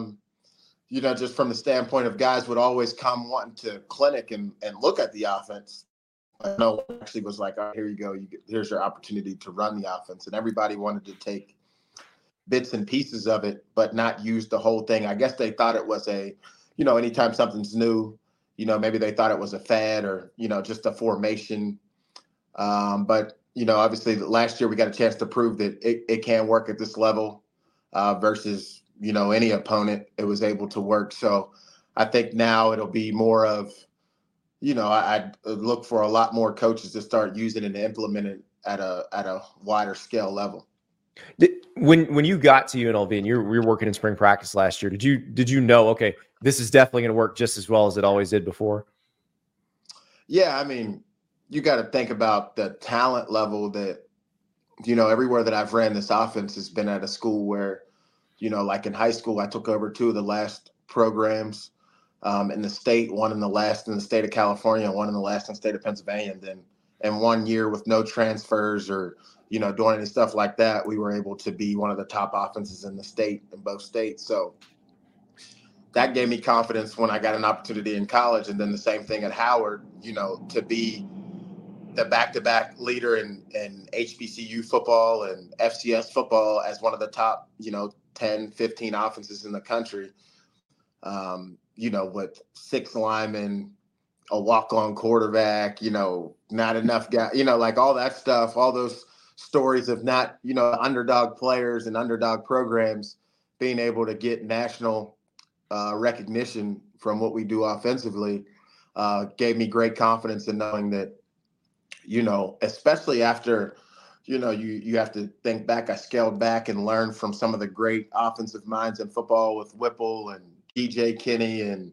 Just from the standpoint of guys would always come wanting to clinic and look at the offense. I know actually was like, oh, here you go. Here's your opportunity to run the offense. And everybody wanted to take bits and pieces of it, but not use the whole thing. I guess they thought it was anytime something's new, maybe they thought it was a fad or, just a formation. But, obviously last year we got a chance to prove that it can work at this level versus, any opponent. It was able to work. So I think now it'll be more of, I'd look for a lot more coaches to start using it and implement it at a wider scale level. When you got to UNLV and you were working in spring practice last year, did you know, okay, this is definitely going to work just as well as it always did before? Yeah, I mean, you got to think about the talent level that, everywhere that I've ran this offense has been at a school where, like in high school, I took over 2 of the last programs in the state, one in the last in the state of California, one in the last in the state of Pennsylvania. And then in 1 year with no transfers or, doing any stuff like that, we were able to be one of the top offenses in the state, in both states. So that gave me confidence when I got an opportunity in college. And then the same thing at Howard, to be the back-to-back leader in HBCU football and FCS football as one of the top, 10, 15 offenses in the country, with 6 linemen, a walk-on quarterback, not enough guys, like all that stuff, all those stories of not, underdog players and underdog programs being able to get national recognition from what we do offensively gave me great confidence in knowing that, especially after, you have to think back. I scaled back and learned from some of the great offensive minds in football with Whipple and DJ Kinney and,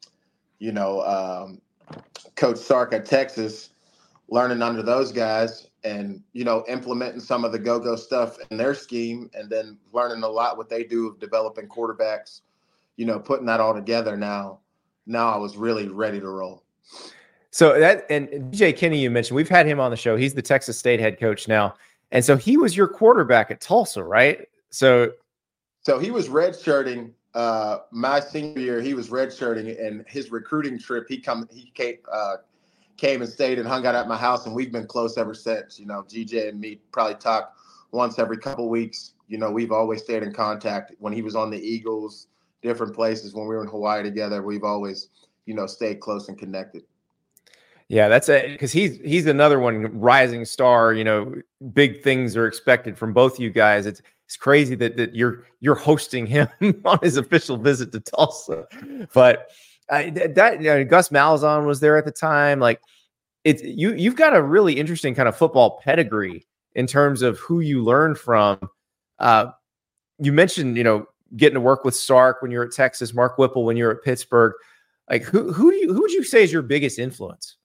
Coach Sark at Texas, learning under those guys and, implementing some of the go-go stuff in their scheme, and then learning a lot what they do of developing quarterbacks, putting that all together now I was really ready to roll. So that, and DJ Kinney, you mentioned, we've had him on the show. He's the Texas State head coach now. And so he was your quarterback at Tulsa, right? So he was redshirting my senior year. He was redshirting, and his recruiting trip, he came and stayed and hung out at my house, and we've been close ever since. GJ and me probably talk once every couple weeks. We've always stayed in contact. When he was on the Eagles, different places, when we were in Hawaii together, we've always, stayed close and connected. Yeah, that's it. Because he's another one, rising star. Big things are expected from both you guys. It's crazy that you're hosting him on his official visit to Tulsa. But Gus Malzahn was there at the time. Like, you've got a really interesting kind of football pedigree in terms of who you learned from. You mentioned, getting to work with Sark when you're at Texas, Mark Whipple when you're at Pittsburgh. Like who would you say is your biggest influence?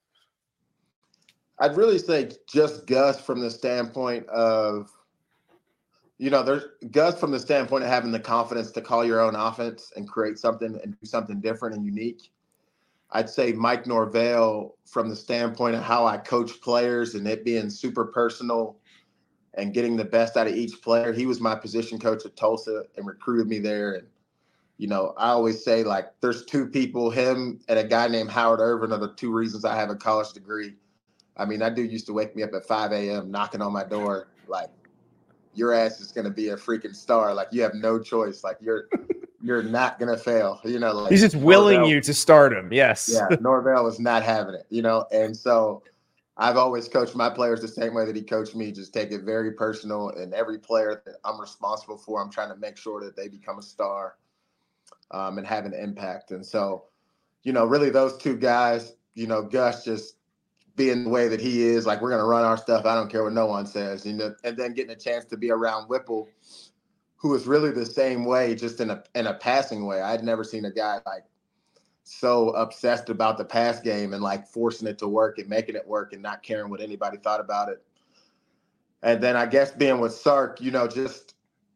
I'd really say just Gus from the standpoint of, there's Gus from the standpoint of having the confidence to call your own offense and create something and do something different and unique. I'd say Mike Norvell from the standpoint of how I coach players and it being super personal and getting the best out of each player. He was my position coach at Tulsa and recruited me there. And, I always say, like, there's two people, him and a guy named Howard Irvin are the two reasons I have a college degree. I mean, that dude used to wake me up at 5 a.m. knocking on my door, like, your ass is going to be a freaking star. Like, you have no choice. Like, you're not going to fail. Like, he's just willing you to start him. Yes. Yeah. Norvell was not having it, and so I've always coached my players the same way that he coached me. Just take it very personal, and every player that I'm responsible for, I'm trying to make sure that they become a star and have an impact. And so, really those two guys, Gus just being the way that he is, like, we're going to run our stuff. I don't care what no one says, and then getting a chance to be around Whipple, who is really the same way, just in a passing way. I'd never seen a guy like so obsessed about the pass game and like forcing it to work and making it work and not caring what anybody thought about it. And then I guess being with Sark, just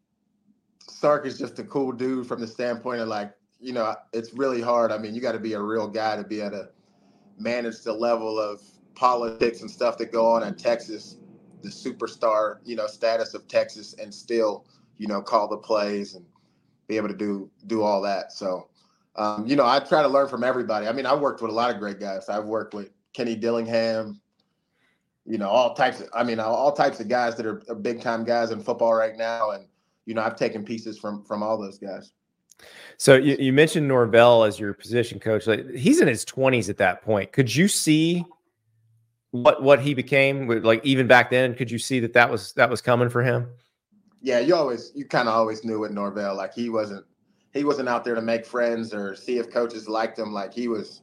Sark is just a cool dude from the standpoint of, like, it's really hard. I mean, you got to be a real guy to be able to manage the level of politics and stuff that go on in Texas, the superstar, status of Texas, and still, call the plays and be able to do all that. So, I try to learn from everybody. I mean, I worked with a lot of great guys. I've worked with Kenny Dillingham, all types of guys that are big time guys in football right now. And, I've taken pieces from all those guys. So you mentioned Norvell as your position coach. Like, he's in his 20s at that point. Could you see what he became? Like, even back then, could you see that was coming for him? Yeah, you kind of always knew with Norvell. Like, he wasn't out there to make friends or see if coaches liked him. Like, he was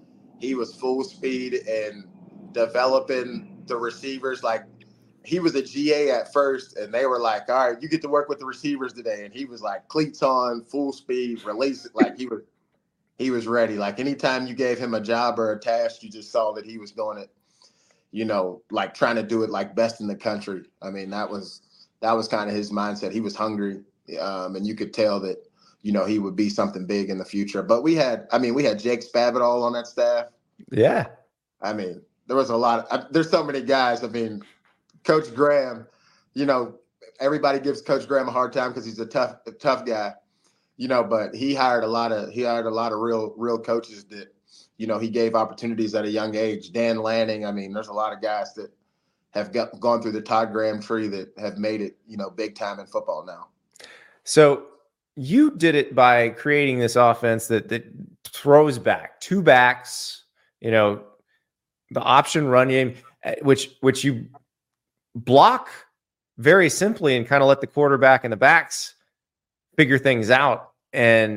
full speed and developing the receivers. Like, he was a GA at first, and they were like, all right, you get to work with the receivers today. And he was like, cleats on, full speed, release it. Like, he was ready. Like, anytime you gave him a job or a task, you just saw that he was doing it, like trying to do it like best in the country. I mean, that was kind of his mindset. He was hungry, and you could tell that, he would be something big in the future. But we had Jake Spavital on that staff. Yeah. I mean, there was a lot there's so many guys. I mean, Coach Graham, everybody gives Coach Graham a hard time because he's a tough guy, but he hired a lot of real coaches that, he gave opportunities at a young age. Dan Lanning. I mean, there's a lot of guys that have gone through the Todd Graham tree that have made it, big time in football now. So you did it by creating this offense that throws back, two backs, the option run game, which you block very simply and kind of let the quarterback and the backs figure things out. And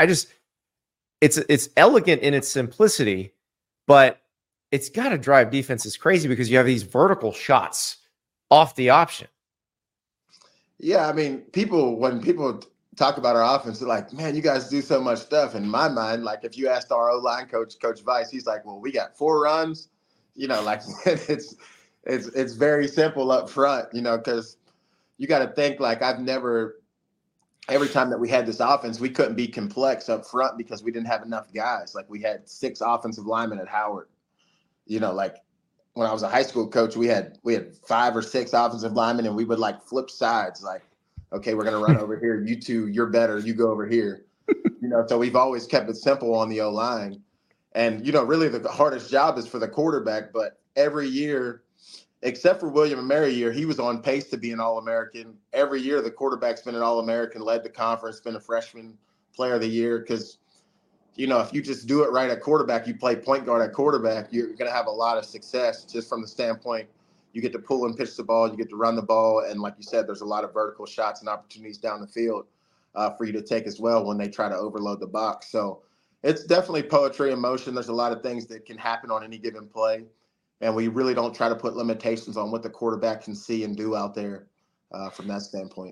it's elegant in its simplicity, but it's got to drive defenses crazy because you have these vertical shots off the option. Yeah. I mean, when people talk about our offense, they're like, man, you guys do so much stuff. In my mind, like, if you asked our O-line coach, Coach Vice, he's like, well, we got 4 runs, like it's very simple up front, because you got to think, like, every time that we had this offense, we couldn't be complex up front because we didn't have enough guys. Like, we had 6 offensive linemen at Howard. Like, when I was a high school coach, we had 5 or 6 offensive linemen, and we would, like, flip sides. Like, okay, we're going to run over here. You two, you're better. You go over here. So we've always kept it simple on the O-line. And, really the hardest job is for the quarterback. But every year, except for William & Mary year, he was on pace to be an All-American. Every year, the quarterback's been an All-American, led the conference, been a freshman player of the year. Because, if you just do it right at quarterback, you play point guard at quarterback, you're going to have a lot of success just from the standpoint you get to pull and pitch the ball, you get to run the ball. And like you said, there's a lot of vertical shots and opportunities down the field for you to take as well when they try to overload the box. So it's definitely poetry in motion. There's a lot of things that can happen on any given play. And we really don't try to put limitations on what the quarterback can see and do out there from that standpoint.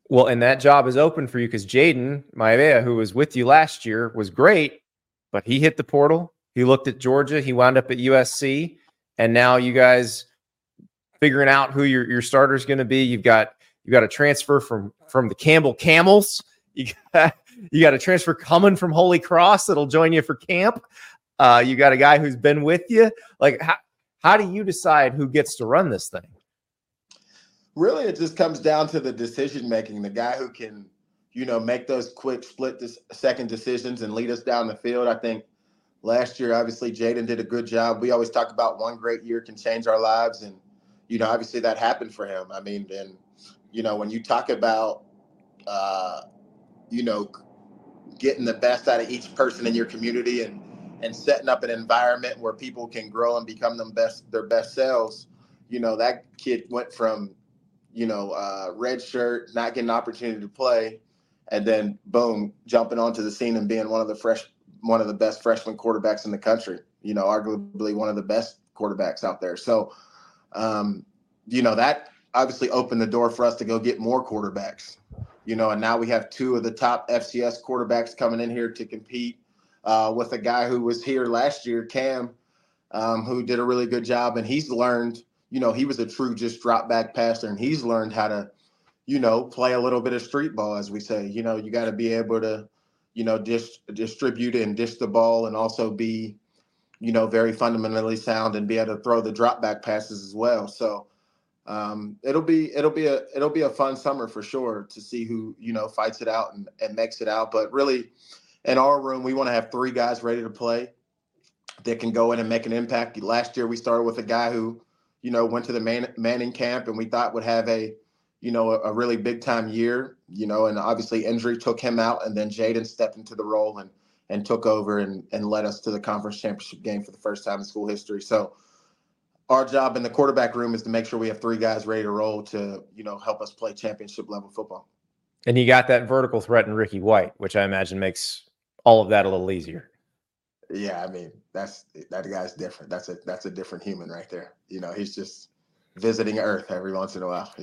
Well, and that job is open for you because Jaden Maivea, who was with you last year, was great, but he hit the portal. He looked at Georgia. He wound up at USC. And now you guys figuring out who your starter is going to be. You got a transfer from the Campbell Camels. You got a transfer coming from Holy Cross that'll join you for camp. You got a guy who's been with you. Like, how do you decide who gets to run this thing? Really, it just comes down to the decision making. The guy who can, make those quick second decisions and lead us down the field. I think last year, obviously, Jaden did a good job. We always talk about one great year can change our lives, and obviously that happened for him. I mean, and when you talk about, getting the best out of each person in your community and setting up an environment where people can grow and become their best selves, that kid went from red shirt, not getting an opportunity to play, and then boom, jumping onto the scene and being one of the best freshman quarterbacks in the country. Arguably one of the best quarterbacks out there. So, that obviously opened the door for us to go get more quarterbacks. And now we have two of the top FCS quarterbacks coming in here to compete with a guy who was here last year, Cam, who did a really good job, and he's learned. He was a true just drop back passer, and he's learned how to, play a little bit of street ball, as we say. You got to be able to, distribute and dish the ball, and also be, very fundamentally sound and be able to throw the drop back passes as well. So it'll be a fun summer for sure to see who, fights it out and makes it out. But really, in our room, we want to have three guys ready to play that can go in and make an impact. Last year, we started with a guy who, went to the Manning camp and we thought would have a really big time year, and obviously injury took him out, and then Jaden stepped into the role and took over and led us to the conference championship game for the first time in school history. So our job in the quarterback room is to make sure we have three guys ready to roll to, help us play championship level football. And you got that vertical threat in Ricky White, which I imagine makes all of that a little easier. Yeah, I mean, that guy's different. That's a different human right there. He's just visiting Earth every once in a while,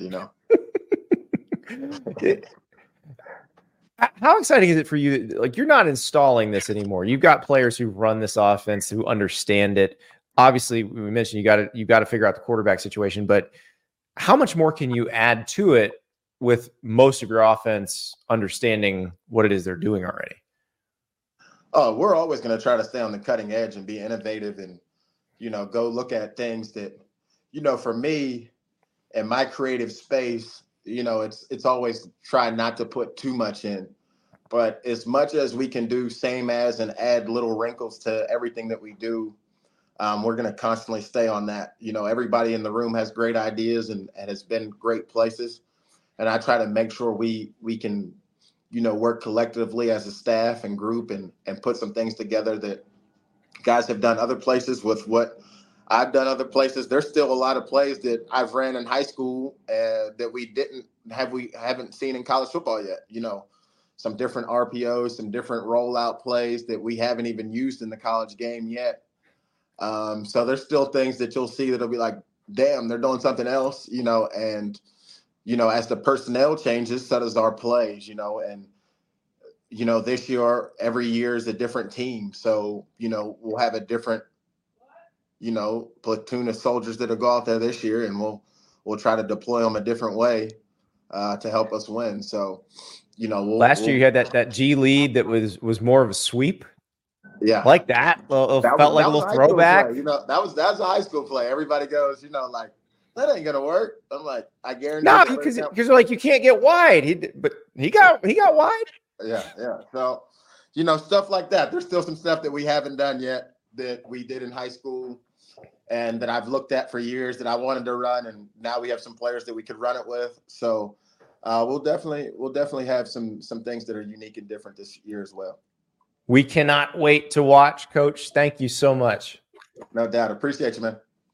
How exciting is it for you? Like, you're not installing this anymore. You've got players who run this offense, who understand it. Obviously, we mentioned you got to figure out the quarterback situation, but how much more can you add to it with most of your offense understanding what it is they're doing already? Oh, we're always going to try to stay on the cutting edge and be innovative and, go look at things that, for me and my creative space, it's always try not to put too much in. But as much as we can do same as and add little wrinkles to everything that we do, we're going to constantly stay on that. Everybody in the room has great ideas and has been great places. And I try to make sure we can, work collectively as a staff and group and put some things together that guys have done other places with what I've done other places. There's still a lot of plays that I've ran in high school that we haven't seen in college football yet. Some different RPOs, some different rollout plays that we haven't even used in the college game yet. So there's still things that you'll see that'll be like, damn, they're doing something else, and, as the personnel changes, so does our plays, and, this year, every year is a different team. So, we'll have a different, platoon of soldiers that'll go out there this year, and we'll try to deploy them a different way to help us win. So, last year you had that G lead that was more of a sweep. Yeah, like that. Well, felt like a little throwback. That was a high school play. Everybody goes, like, that ain't gonna work. I'm like, I guarantee. No, because you're like, you can't get wide. But he got wide. Yeah. So, stuff like that. There's still some stuff that we haven't done yet that we did in high school, and that I've looked at for years that I wanted to run, and now we have some players that we could run it with. So, we'll definitely have some things that are unique and different this year as well. We cannot wait to watch, Coach. Thank you so much. No doubt. Appreciate you, man.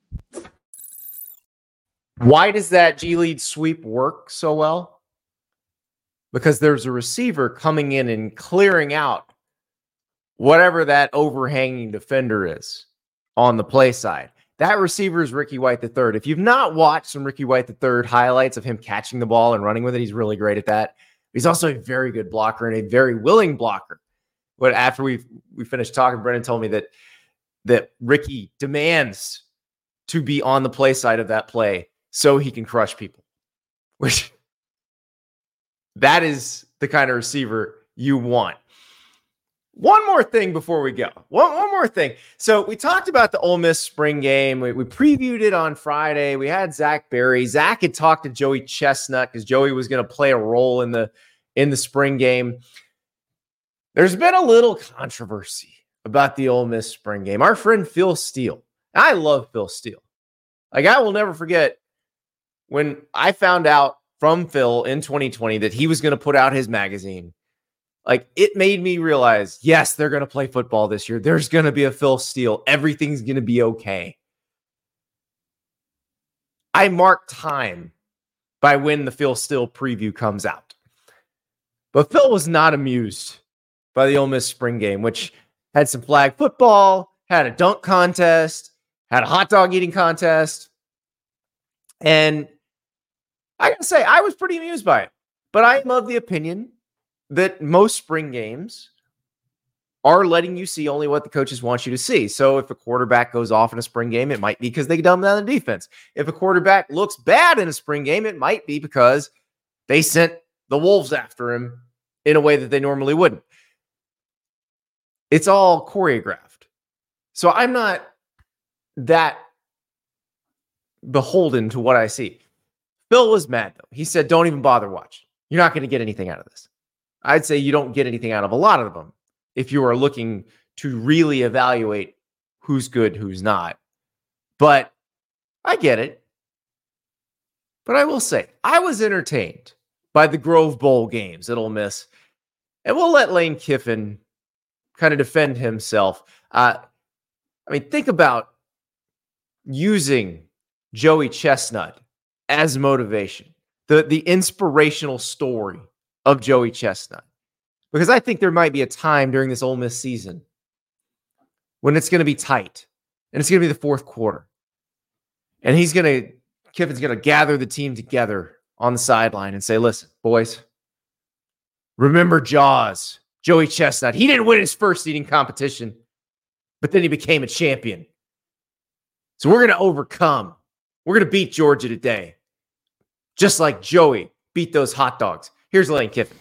Why does that G lead sweep work so well? Because there's a receiver coming in and clearing out whatever that overhanging defender is on the play side. That receiver is Ricky White III. If you've not watched some Ricky White III highlights of him catching the ball and running with it, he's really great at that. He's also a very good blocker and a very willing blocker. But after we finished talking, Brendan told me that Ricky demands to be on the play side of that play so he can crush people. Which that is the kind of receiver you want. One more thing before we go. One more thing. So we talked about the Ole Miss spring game. We previewed it on Friday. We had Zach Berry. Zach had talked to Joey Chestnut because Joey was going to play a role in the spring game. There's been a little controversy about the Ole Miss spring game. Our friend Phil Steele. I love Phil Steele. Like, I will never forget when I found out from Phil in 2020 that he was going to put out his magazine. Like, it made me realize, yes, they're going to play football this year. There's going to be a Phil Steele. Everything's going to be okay. I mark time by when the Phil Steele preview comes out. But Phil was not amused by the Ole Miss spring game, which had some flag football, had a dunk contest, had a hot dog eating contest. And I got to say, I was pretty amused by it. But I am of the opinion that most spring games are letting you see only what the coaches want you to see. So if a quarterback goes off in a spring game, it might be because they dumbed down the defense. If a quarterback looks bad in a spring game, it might be because they sent the Wolves after him in a way that they normally wouldn't. It's all choreographed. So I'm not that beholden to what I see. Phil was mad, though. He said, don't even bother watching. You're not going to get anything out of this. I'd say you don't get anything out of a lot of them if you are looking to really evaluate who's good, who's not. But I get it. But I will say, I was entertained by the Grove Bowl games at Ole Miss. And we'll let Lane Kiffin kind of defend himself. Think about using Joey Chestnut as motivation, the inspirational story of Joey Chestnut. Because I think there might be a time during this Ole Miss season when it's going to be tight and it's going to be the fourth quarter. And Kiffin's going to gather the team together on the sideline and say, listen, boys, remember Jaws, Joey Chestnut. He didn't win his first eating competition, but then he became a champion. So we're going to overcome. We're going to beat Georgia today. Just like Joey beat those hot dogs. Here's Lane Kiffin.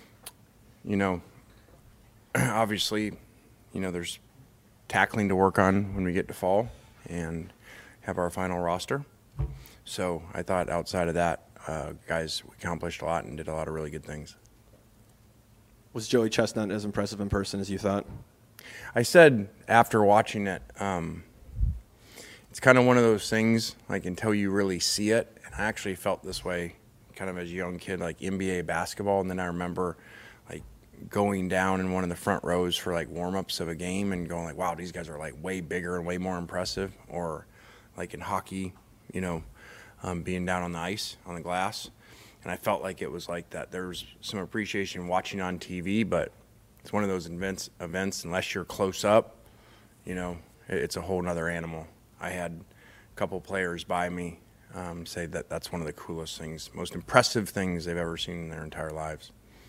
Obviously, there's tackling to work on when we get to fall and have our final roster. So I thought outside of that, guys accomplished a lot and did a lot of really good things. Was Joey Chestnut as impressive in person as you thought? I said after watching it, it's kind of one of those things, like, until you really see it. And I actually felt this way kind of as a young kid, like NBA basketball. And then I remember like going down in one of the front rows for like warm-ups of a game and going like, wow, these guys are like way bigger and way more impressive. Or like in hockey, being down on the ice, on the glass. And I felt like it was like that. There's some appreciation watching on TV, but it's one of those events, unless you're close up, it's a whole nother animal. I had a couple players by me say that that's one of the coolest things, most impressive things they've ever seen in their entire lives.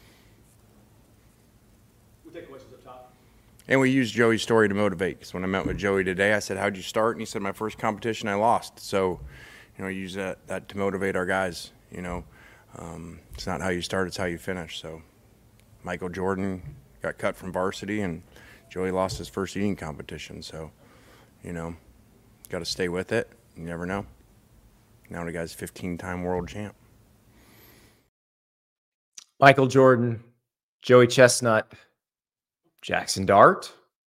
We'll take questions up top. And we used Joey's story to motivate, because when I met with Joey today, I said, how'd you start? And he said, my first competition I lost. So, use that to motivate our guys, It's not how you start, it's how you finish. So Michael Jordan got cut from varsity, and Joey lost his first eating competition. So, got to stay with it. You never know. Now the guy's 15-time world champ. Michael Jordan, Joey Chestnut, Jackson Dart.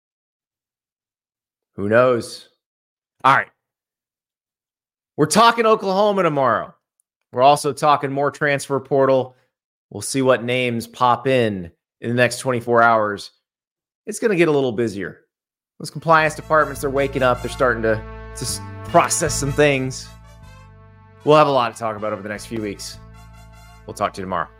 Who knows? All right. We're talking Oklahoma tomorrow. We're also talking more transfer portal. We'll see what names pop in the next 24 hours. It's going to get a little busier. Those compliance departments, they're waking up. They're starting to process some things. We'll have a lot to talk about over the next few weeks. We'll talk to you tomorrow.